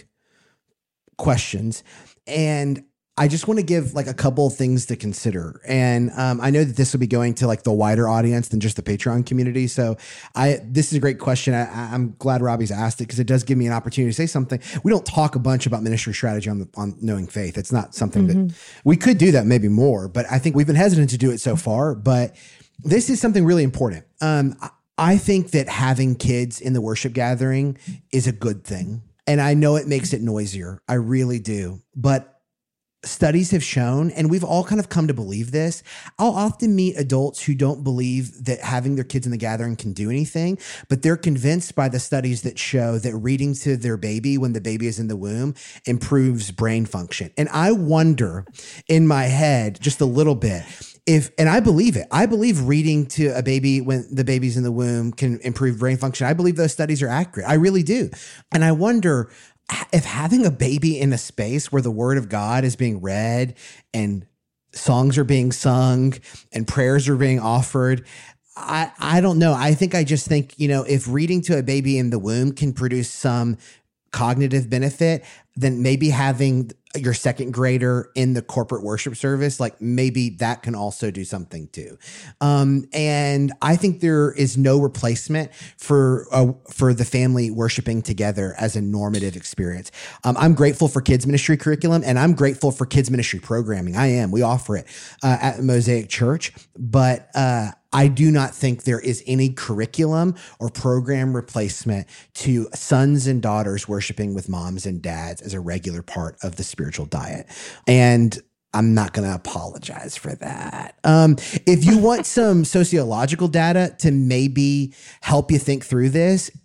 questions. And I just want to give like a couple of things to consider. And um, I know that this will be going to like the wider audience than just the Patreon community. So I, this is a great question. I, I'm glad Robbie's asked it because it does give me an opportunity to say something. We don't talk a bunch about ministry strategy on the, on Knowing Faith. It's not something mm-hmm. that we could do that maybe more, but I think we've been hesitant to do it so far, but this is something really important. Um, I think that having kids in the worship gathering is a good thing. And I know it makes it noisier. I really do. But studies have shown, and we've all kind of come to believe this, I'll often meet adults who don't believe that having their kids in the gathering can do anything, but they're convinced by the studies that show that reading to their baby when the baby is in the womb improves brain function. And I wonder in my head just a little bit if, and I believe it, I believe reading to a baby when the baby's in the womb can improve brain function. I believe those studies are accurate. I really do. And I wonder if having a baby in a space where the word of God is being read and songs are being sung and prayers are being offered, I, I don't know. I think I just think, you know, if reading to a baby in the womb can produce some cognitive benefit, then maybe having your second grader in the corporate worship service, like maybe that can also do something too. Um, and I think there is no replacement for uh, for the family worshiping together as a normative experience. Um, I'm grateful for kids ministry curriculum, and I'm grateful for kids ministry programming. I am. We offer it uh, at Mosaic Church, but uh, I do not think there is any curriculum or program replacement to sons and daughters worshiping with moms and dads as a regular part of the spiritual diet. And I'm not going to apologize for that. Um, if you want some sociological data to maybe help you think through this,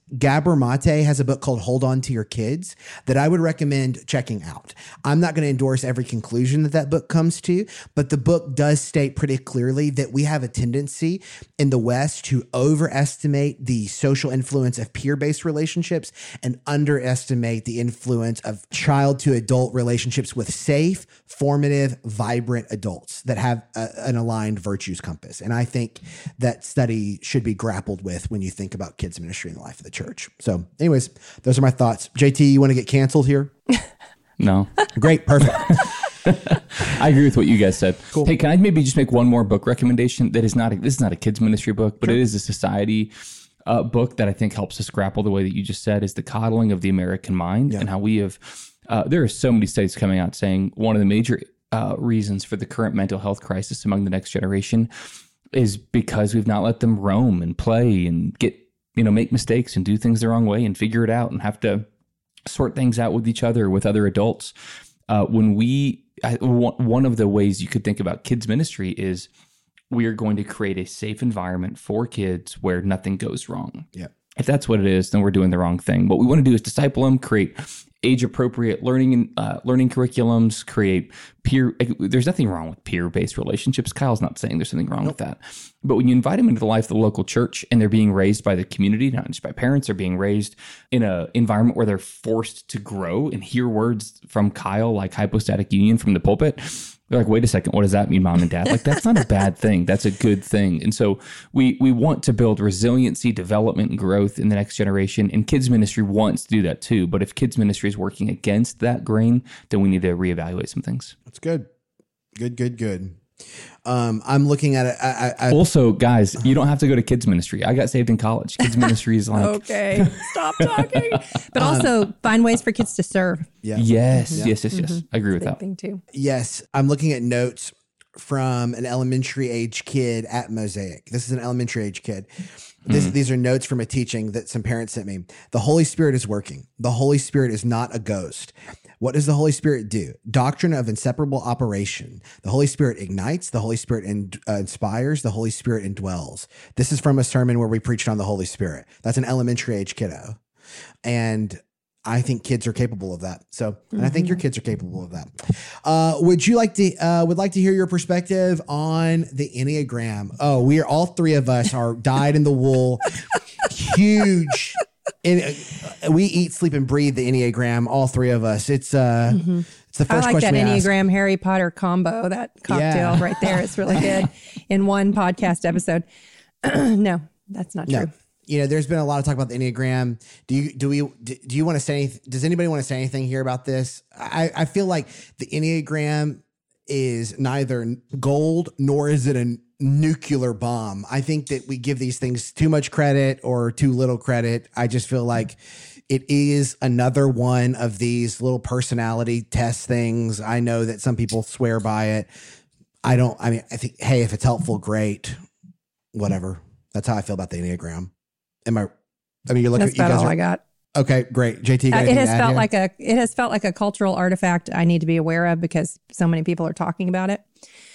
Gabor Mate has a book called Hold On to Your Kids that I would recommend checking out. I'm not going to endorse every conclusion that that book comes to, but the book does state pretty clearly that we have a tendency in the West to overestimate the social influence of peer-based relationships and underestimate the influence of child to adult relationships with safe, formative, vibrant adults that have a, an aligned virtues compass. And I think that study should be grappled with when you think about kids ministry in the life of the church. So anyways, those are my thoughts. J T, you want to get canceled here? No. Great. Perfect. I agree with what you guys said. Cool. Hey, can I maybe just make one more book recommendation that is not, a, this is not a kids ministry book, but sure. It is a society uh, book that I think helps us grapple the way that you just said is The Coddling of the American Mind yeah. and how we have, uh, there are so many studies coming out saying one of the major uh, reasons for the current mental health crisis among the next generation is because we've not let them roam and play and get, you know, make mistakes and do things the wrong way and figure it out and have to sort things out with each other, with other adults. Uh, when we, I, one of the ways you could think about kids ministry is we are going to create a safe environment for kids where nothing goes wrong. Yeah. If that's what it is, then we're doing the wrong thing. What we want to do is disciple them, create age-appropriate learning uh, learning curriculums, create peer. There's nothing wrong with peer-based relationships. Kyle's not saying there's something wrong nope. with that. But when you invite them into the life of the local church and they're being raised by the community, not just by parents, they're being raised in an environment where they're forced to grow and hear words from Kyle like hypostatic union from the pulpit. They're like, wait a second, what does that mean, mom and dad? Like, that's not a bad thing. That's a good thing. And so we we want to build resiliency, development, and growth in the next generation. And kids ministry wants to do that too. But if kids ministry is working against that grain, then we need to reevaluate some things. That's good. Good, good, good. Um, I'm looking at it. I, I, also, guys, you don't have to go to kids ministry. I got saved in college. Kids ministry is like, okay, stop talking. But also um, find ways for kids to serve. Yeah. Yes, yeah. yes, yes, yes. Mm-hmm. I agree with Big that. Thing too. Yes, I'm looking at notes from an elementary age kid at Mosaic. This is an elementary age kid. This, mm-hmm. These are notes from a teaching that some parents sent me. The Holy Spirit is working. The Holy Spirit is not a ghost. What does the Holy Spirit do? Doctrine of inseparable operation. The Holy Spirit ignites. The Holy Spirit in, uh, inspires. The Holy Spirit indwells. This is from a sermon where we preached on the Holy Spirit. That's an elementary age kiddo. And I think kids are capable of that. So, and mm-hmm. I think your kids are capable of that. Uh, would you like to, uh, would like to hear your perspective on the Enneagram? Oh, we are, all three of us are dyed in the wool, huge. And uh, we eat, sleep, and breathe the Enneagram. All three of us. It's uh, mm-hmm. it's the first I like question that we Enneagram ask. Harry Potter combo. That cocktail yeah. right there is really good in one podcast episode. No, that's not true. No. You know, there's been a lot of talk about the Enneagram. Do you do we do, do you want to say anything? Does anybody want to say anything here about this? I, I feel like the Enneagram is neither gold nor is it a nuclear bomb. I think that we give these things too much credit or too little credit. I just feel like it is another one of these little personality test things. I know that some people swear by it. I don't, I mean, I think, hey, if it's helpful, great, whatever. That's how I feel about the Enneagram. Am I, I mean, you're looking That's at you about guys all are, I got. Okay, great. J T, you got Uh, it anything has to add felt here? like a it has felt like a cultural artifact I need to be aware of because so many people are talking about it.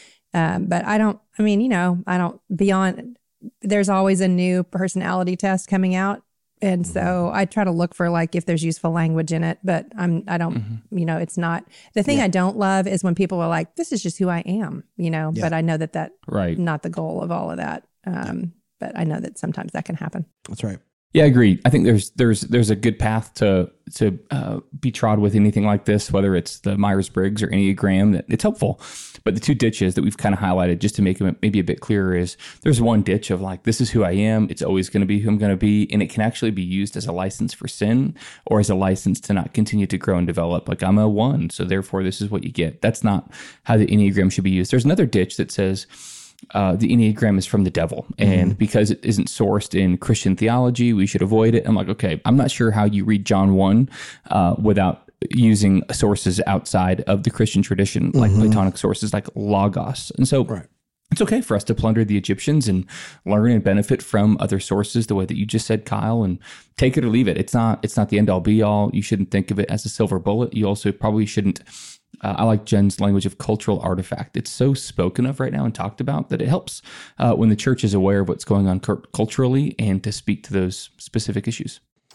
Um, but I don't. I mean, you know, I don't. Beyond, there's always a new personality test coming out, and so I try to look for like if there's useful language in it. But I'm. I don't. Mm-hmm. You know, it's not the thing. Yeah. I don't love is when people are like, "This is just who I am." You know, Yeah. but I know that that Right. not the goal of all of that. Um, but I know that sometimes that can happen. That's right. Yeah, I agree. I think there's there's there's a good path to to uh, be trod with anything like this, whether it's the Myers-Briggs or Enneagram. That it's helpful. But the two ditches that we've kind of highlighted, just to make it maybe a bit clearer, is there's one ditch of like, this is who I am. It's always going to be who I'm going to be, and it can actually be used as a license for sin or as a license to not continue to grow and develop. Like I'm a one, so therefore this is what you get. That's not how the Enneagram should be used. There's another ditch that says, Uh, the Enneagram is from the devil. And mm-hmm. because it isn't sourced in Christian theology, we should avoid it. I'm like, okay, I'm not sure how you read John one uh, without using sources outside of the Christian tradition, like mm-hmm. Platonic sources like Logos. And so right. it's okay for us to plunder the Egyptians and learn and benefit from other sources the way that you just said, Kyle, and take it or leave it. It's not, it's not the end all be all. You shouldn't think of it as a silver bullet. You also probably shouldn't Uh, I like Jen's language of cultural artifact. It's so spoken of right now and talked about that it helps uh, when the church is aware of what's going on cu- culturally and to speak to those specific issues.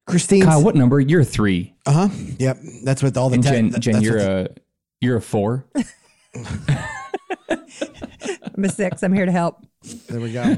Christine. Kyle, what number? You're a three. Uh huh. Yep. That's what all the And te- Jen, that- Jen that's you're what the- a you're a four. I'm a six. I'm here to help. There we go.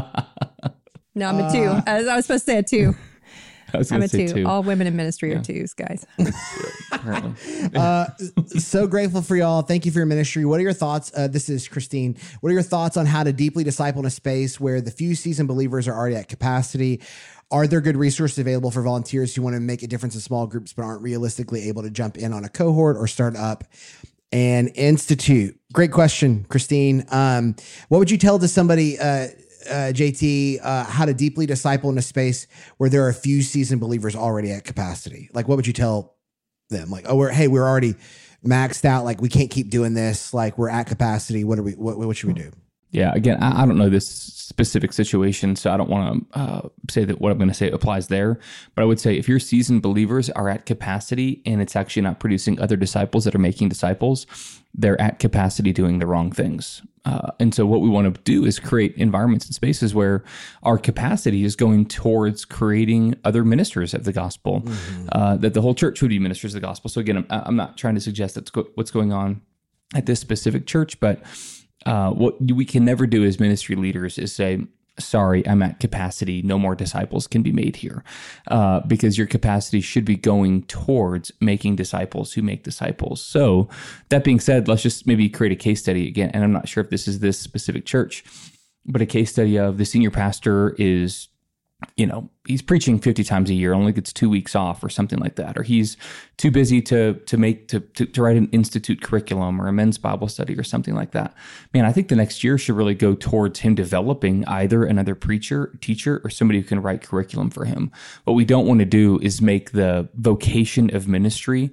No, I'm a two. I was, I was supposed to say a two. I was I'm going a to say two. two. All women in ministry are twos, guys. Apparently. Uh, so grateful for y'all. Thank you for your ministry. What are your thoughts? Uh, this is Christine. What are your thoughts on how to deeply disciple in a space where the few seasoned believers are already at capacity? Are there good resources available for volunteers who want to make a difference in small groups but aren't realistically able to jump in on a cohort or start up an institute? Great question, Christine. Um, what would you tell to somebody, uh, uh, J T, uh, how to deeply disciple in a space where there are a few seasoned believers already at capacity? Like, what would you tell them? Like, oh, we're, hey, we're already maxed out. Like, we can't keep doing this. Like, we're at capacity. What are we, what, what should we do? Yeah, again, I, I don't know this specific situation, so I don't want to uh, say that what I'm going to say applies there. But I would say if your seasoned believers are at capacity and it's actually not producing other disciples that are making disciples, they're at capacity doing the wrong things. Uh, and so what we want to do is create environments and spaces where our capacity is going towards creating other ministers of the gospel, mm-hmm. uh, that the whole church would be ministers of the gospel. So again, I'm, I'm not trying to suggest that's go- what's going on at this specific church, but Uh, what we can never do as ministry leaders is say, sorry, I'm at capacity. No more disciples can be made here. Uh, because your capacity should be going towards making disciples who make disciples. So that being said, let's just maybe create a case study again. And I'm not sure if this is this specific church, but a case study of the senior pastor is, you know, he's preaching fifty times a year, only gets two weeks off or something like that. Or he's too busy to to make to, to, to write an institute curriculum or a men's Bible study or something like that. Man, I think the next year should really go towards him developing either another preacher, teacher, or somebody who can write curriculum for him. What we don't want to do is make the vocation of ministry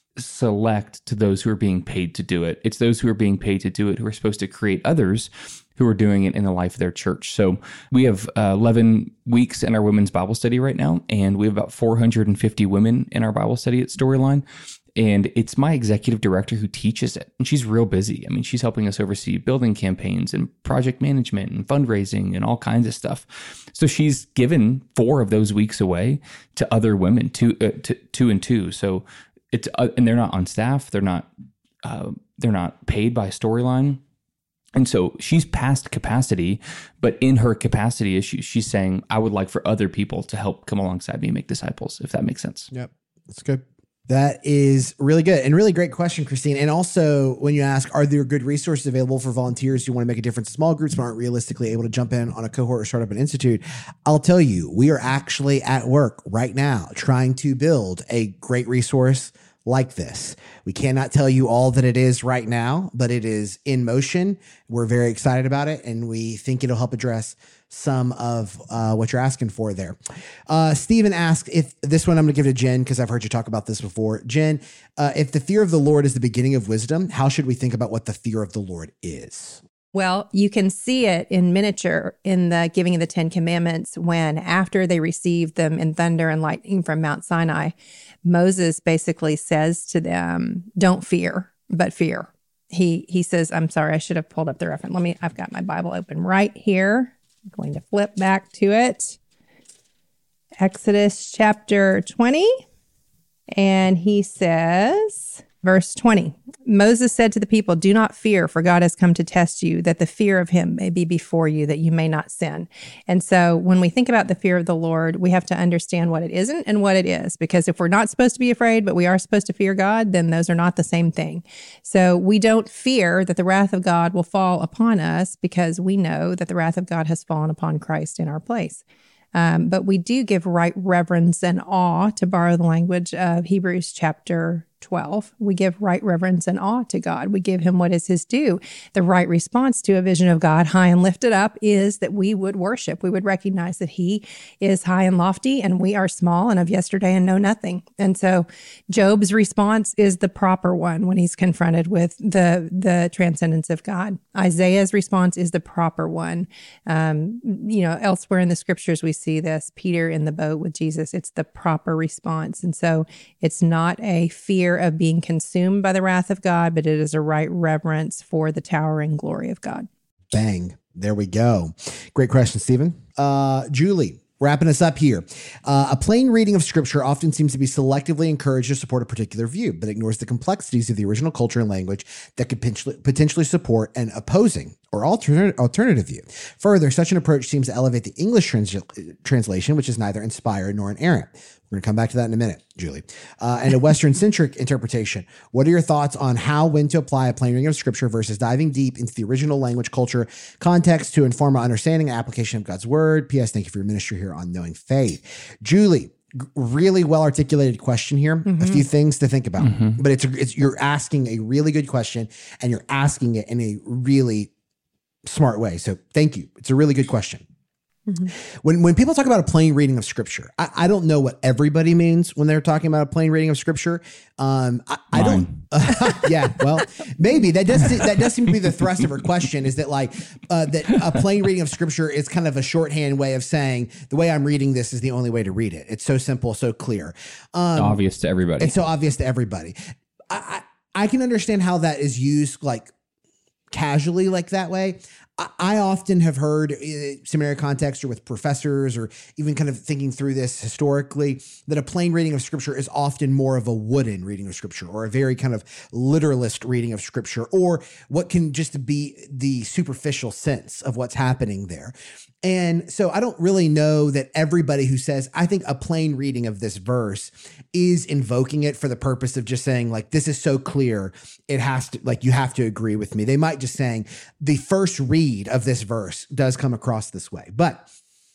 select to those who are being paid to do it. It's those who are being paid to do it who are supposed to create others who are doing it in the life of their church. So we have uh, eleven weeks in our women's Bible study right now, and we have about four hundred fifty women in our Bible study at Storyline. And it's my executive director who teaches it. And she's real busy. I mean, she's helping us oversee building campaigns and project management and fundraising and all kinds of stuff. So she's given four of those weeks away to other women, two, uh, to, two and two. So it's, uh, and they're not on staff. They're not, uh, they're not paid by Storyline. And so she's past capacity, but in her capacity issues, she's saying, I would like for other people to help come alongside me and make disciples, if that makes sense. Yep. That's good. That is really good and really great question, Christine. And also when you ask, are there good resources available for volunteers who want to make a difference in small groups but aren't realistically able to jump in on a cohort or start up an institute? I'll tell you, we are actually at work right now trying to build a great resource like this. We cannot tell you all that it is right now, but it is in motion. We're very excited about it, and we think it'll help address some of uh, what you're asking for there. Uh, Stephen asked if this one I'm going to give to Jen because I've heard you talk about this before. Jen, uh, if the fear of the Lord is the beginning of wisdom, how should we think about what the fear of the Lord is? Well, you can see it in miniature in the giving of the Ten Commandments when, after they received them in thunder and lightning from Mount Sinai, Moses basically says to them, don't fear, but fear. He he says, I'm sorry, I should have pulled up the reference. Let me, I've got my Bible open right here. I'm going to flip back to it. Exodus chapter twenty. And he says, verse twenty, Moses said to the people, do not fear, for God has come to test you, that the fear of him may be before you, that you may not sin. And so when we think about the fear of the Lord, we have to understand what it isn't and what it is, because if we're not supposed to be afraid, but we are supposed to fear God, then those are not the same thing. So we don't fear that the wrath of God will fall upon us because we know that the wrath of God has fallen upon Christ in our place. Um, but we do give right reverence and awe, to borrow the language of Hebrews chapter twelve. We give right reverence and awe to God. We give him what is his due. The right response to a vision of God high and lifted up is that we would worship. We would recognize that he is high and lofty and we are small and of yesterday and know nothing. And so Job's response is the proper one when he's confronted with the, the transcendence of God. Isaiah's response is the proper one. Um, you know, elsewhere in the scriptures, we see this. Peter in the boat with Jesus, it's the proper response. And so it's not a fear of being consumed by the wrath of God, but it is a right reverence for the towering glory of God. Bang. There we go. Great question, Stephen. Uh, Julie, wrapping us up here. Uh, a plain reading of scripture often seems to be selectively encouraged to support a particular view, but ignores the complexities of the original culture and language that could potentially, potentially support an opposing or alternative, alternative view. Further, such an approach seems to elevate the English trans- translation, which is neither inspired nor inerrant. We're going to come back to that in a minute, Julie. Uh, and a Western-centric interpretation. What are your thoughts on how, when to apply a plain reading of scripture versus diving deep into the original language, culture, context to inform our understanding and application of God's word? P S. Thank you for your ministry here on Knowing Faith. Julie, g- really well-articulated question here. Mm-hmm. A few things to think about. Mm-hmm. But it's, it's you're asking a really good question, and you're asking it in a really smart way. So thank you. It's a really good question. Mm-hmm. When when people talk about a plain reading of scripture, I, I don't know what everybody means when they're talking about a plain reading of scripture. Um, I, I don't. Uh, yeah, well, maybe that does that does seem to be the thrust of her question. Is that like uh, that a plain reading of scripture is kind of a shorthand way of saying the way I'm reading this is the only way to read it. It's so simple, so clear, um, obvious to everybody. It's so obvious to everybody. I, I I can understand how that is used like casually, like that way. I often have heard uh, seminary context or with professors or even kind of thinking through this historically that a plain reading of scripture is often more of a wooden reading of scripture or a very kind of literalist reading of scripture or what can just be the superficial sense of what's happening there. And so I don't really know that everybody who says, I think a plain reading of this verse is invoking it for the purpose of just saying like, this is so clear. It has to, like, you have to agree with me. They might just saying the first read of this verse does come across this way, but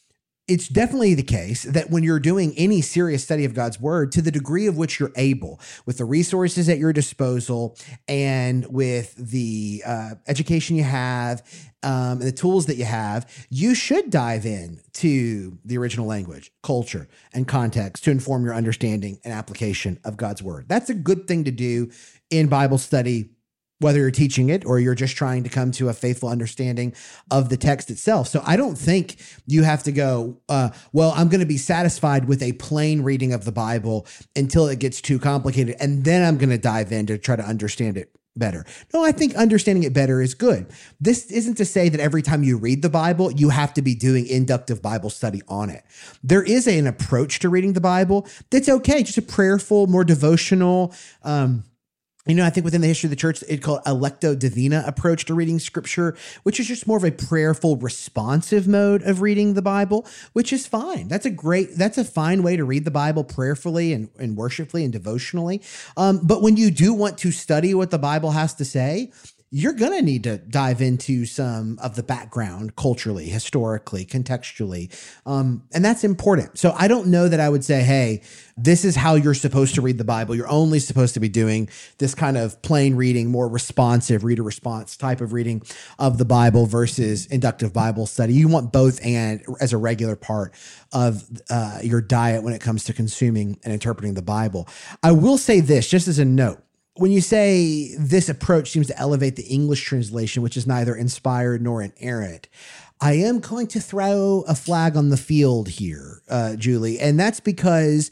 it's definitely the case that when you're doing any serious study of God's word, to the degree of which you're able, with the resources at your disposal and with the uh, education you have, um, and the tools that you have, you should dive in to the original language, culture, and context to inform your understanding and application of God's word. That's a good thing to do in Bible study, whether you're teaching it or you're just trying to come to a faithful understanding of the text itself. So I don't think you have to go, uh, well, I'm going to be satisfied with a plain reading of the Bible until it gets too complicated, and then I'm going to dive in to try to understand it better. No, I think understanding it better is good. This isn't to say that every time you read the Bible, you have to be doing inductive Bible study on it. There is an approach to reading the Bible that's okay, just a prayerful, more devotional, um, You know, I think within the history of the church, it's called electo divina approach to reading scripture, which is just more of a prayerful, responsive mode of reading the Bible, which is fine. That's a great, that's a fine way to read the Bible prayerfully and, and worshipfully and devotionally. Um, but when you do want to study what the Bible has to say, you're going to need to dive into some of the background culturally, historically, contextually. Um, and that's important. So I don't know that I would say, hey, this is how you're supposed to read the Bible. You're only supposed to be doing this kind of plain reading, more responsive reader response type of reading of the Bible versus inductive Bible study. You want both and as a regular part of uh, your diet when it comes to consuming and interpreting the Bible. I will say this, just as a note. When you say this approach seems to elevate the English translation, which is neither inspired nor inerrant, I am going to throw a flag on the field here, uh, Julie. And that's because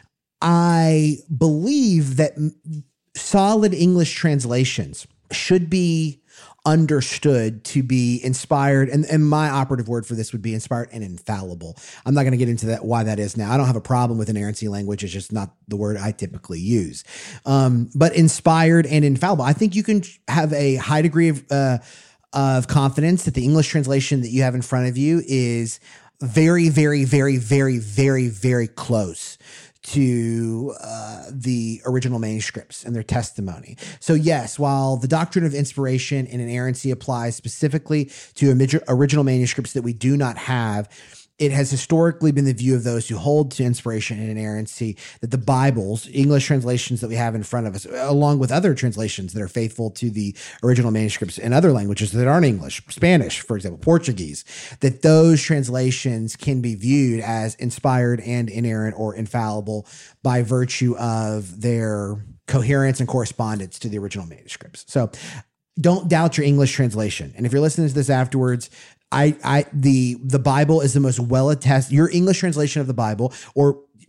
I believe that solid English translations should be understood to be inspired. And, and my operative word for this would be inspired and infallible. I'm not going to get into that, why that is now. I don't have a problem with inerrancy language. It's just not the word I typically use. Um, but inspired and infallible. I think you can have a high degree of, uh, of confidence that the English translation that you have in front of you is very, very, very, very, very, very close to uh, the original manuscripts and their testimony. So yes, while the doctrine of inspiration and inerrancy applies specifically to original manuscripts that we do not have, it has historically been the view of those who hold to inspiration and inerrancy that the Bibles, English translations that we have in front of us, along with other translations that are faithful to the original manuscripts in other languages that aren't English, Spanish, for example, Portuguese, that those translations can be viewed as inspired and inerrant or infallible by virtue of their coherence and correspondence to the original manuscripts. So don't doubt your English translation. And if you're listening to this afterwards, I, I, the, the Bible is the most well attested, your English translation of the Bible, or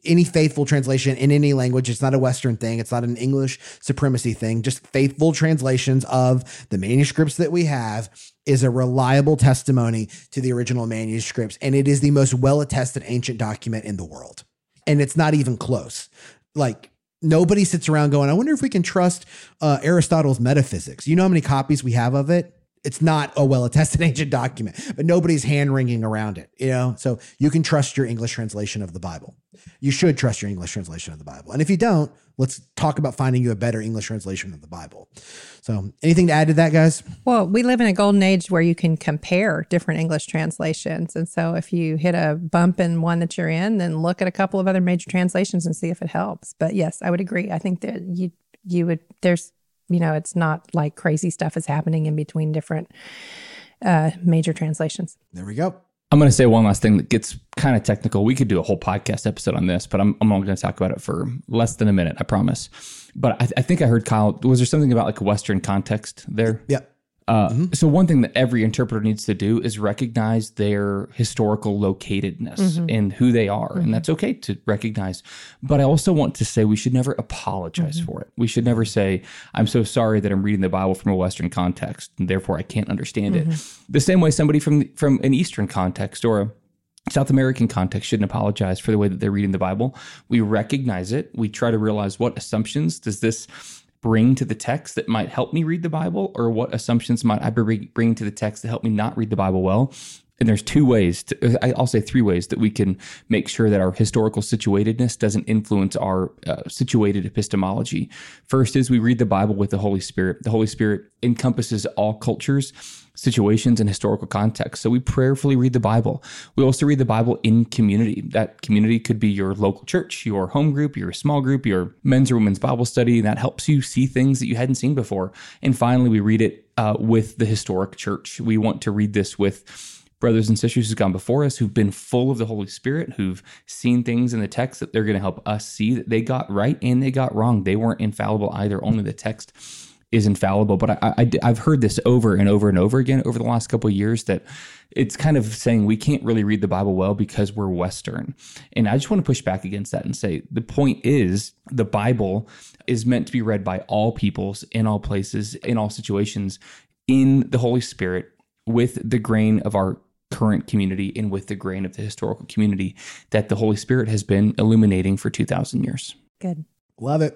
any faithful translation in any language. It's not a Western thing. It's not an English supremacy thing. Just faithful translations of the manuscripts that we have is a reliable testimony to the original manuscripts. And it is the most well-attested ancient document in the world. And it's not even close. Like, nobody sits around going, I wonder if we can trust uh, Aristotle's metaphysics. You know how many copies we have of it? It's not a well-attested ancient document, but nobody's hand-wringing around it, you know? So you can trust your English translation of the Bible. You should trust your English translation of the Bible. And if you don't, let's talk about finding you a better English translation of the Bible. So anything to add to that, guys? Well, we live in a golden age where you can compare different English translations. And so if you hit a bump in one that you're in, then look at a couple of other major translations and see if it helps. But yes, I would agree. I think that you, you would, there's, you know, it's not like crazy stuff is happening in between different uh, major translations. There we go. I'm going to say one last thing that gets kind of technical. We could do a whole podcast episode on this, but I'm, I'm only going to talk about it for less than a minute, I promise. But I, I think I heard Kyle, was there something about like a Western context there? Yeah. Uh, mm-hmm. So one thing that every interpreter needs to do is recognize their historical locatedness mm-hmm. and who they are. Mm-hmm. And that's okay to recognize. But I also want to say we should never apologize mm-hmm. for it. We should never say, I'm so sorry that I'm reading the Bible from a Western context, and therefore I can't understand mm-hmm. it. The same way somebody from, from an Eastern context or a South American context shouldn't apologize for the way that they're reading the Bible. We recognize it. We try to realize what assumptions does this bring to the text that might help me read the Bible, or what assumptions might I be bringing to the text to help me not read the Bible well. And there's two ways, to, I'll say three ways that we can make sure that our historical situatedness doesn't influence our uh, situated epistemology. First is we read the Bible with the Holy Spirit. The Holy Spirit encompasses all cultures, situations, and historical context. So we prayerfully read the Bible. We also read the Bible in community. That community could be your local church, your home group, your small group, your men's or women's Bible study. That helps you see things that you hadn't seen before. And finally, we read it uh, with the historic church. We want to read this with brothers and sisters who've gone before us, who've been full of the Holy Spirit, who've seen things in the text that they're going to help us see that they got right and they got wrong. They weren't infallible either. Only the text is infallible. But I, I, I've heard this over and over and over again over the last couple of years that it's kind of saying we can't really read the Bible well because we're Western. And I just want to push back against that and say the point is the Bible is meant to be read by all peoples in all places, in all situations, in the Holy Spirit, with the grain of our current community and with the grain of the historical community that the Holy Spirit has been illuminating for two thousand years. Good. Love it.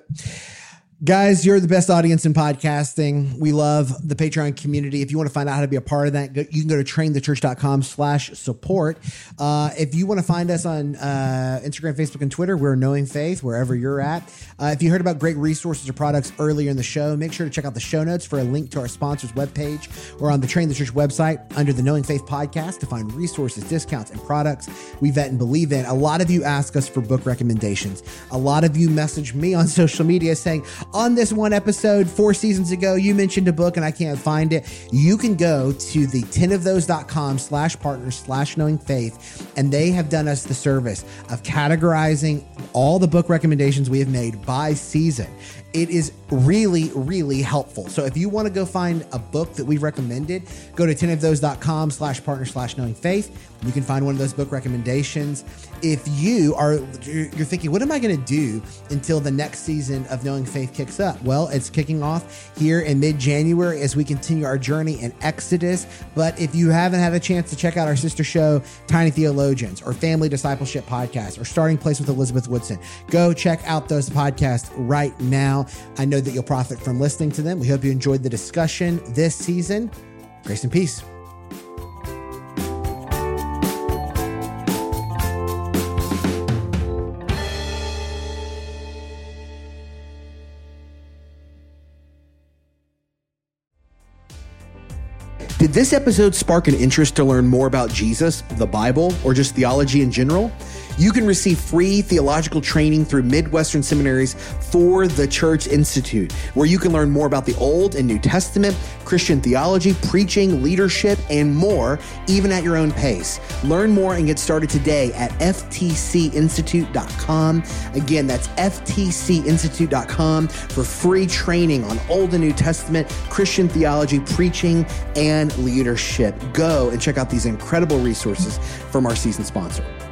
Guys, you're the best audience in podcasting. We love the Patreon community. If you want to find out how to be a part of that, go, you can go to trainthechurch.com slash support. Uh, if you want to find us on uh, Instagram, Facebook, and Twitter, we're Knowing Faith, wherever you're at. Uh, if you heard about great resources or products earlier in the show, make sure to check out the show notes for a link to our sponsor's webpage or on the Train the Church website under the Knowing Faith podcast to find resources, discounts, and products we vet and believe in. A lot of you ask us for book recommendations. A lot of you message me on social media saying, on this one episode four seasons ago, you mentioned a book and I can't find it. You can go to the ten of those dot com slash partners slash knowing faith, and they have done us the service of categorizing all the book recommendations we have made by season. It is really, really helpful. So if you want to go find a book that we've recommended, go to ten of those dot com slash partner slash knowing faith. You can find one of those book recommendations. If you are, you're thinking, what am I going to do until the next season of Knowing Faith kicks up? Well, it's kicking off here in mid-January as we continue our journey in Exodus. But if you haven't had a chance to check out our sister show, Tiny Theologians, or Family Discipleship Podcast, or Starting Place with Elizabeth Woodson, go check out those podcasts right now. I know that you'll profit from listening to them. We hope you enjoyed the discussion this season. Grace and peace. Did this episode spark an interest to learn more about Jesus, the Bible, or just theology in general? You can receive free theological training through Midwestern Seminary's For the Church Institute, where you can learn more about the Old and New Testament, Christian theology, preaching, leadership, and more, even at your own pace. Learn more and get started today at f t c institute dot com. Again, that's f t c institute dot com for free training on Old and New Testament, Christian theology, preaching, and leadership. Go and check out these incredible resources from our season sponsor.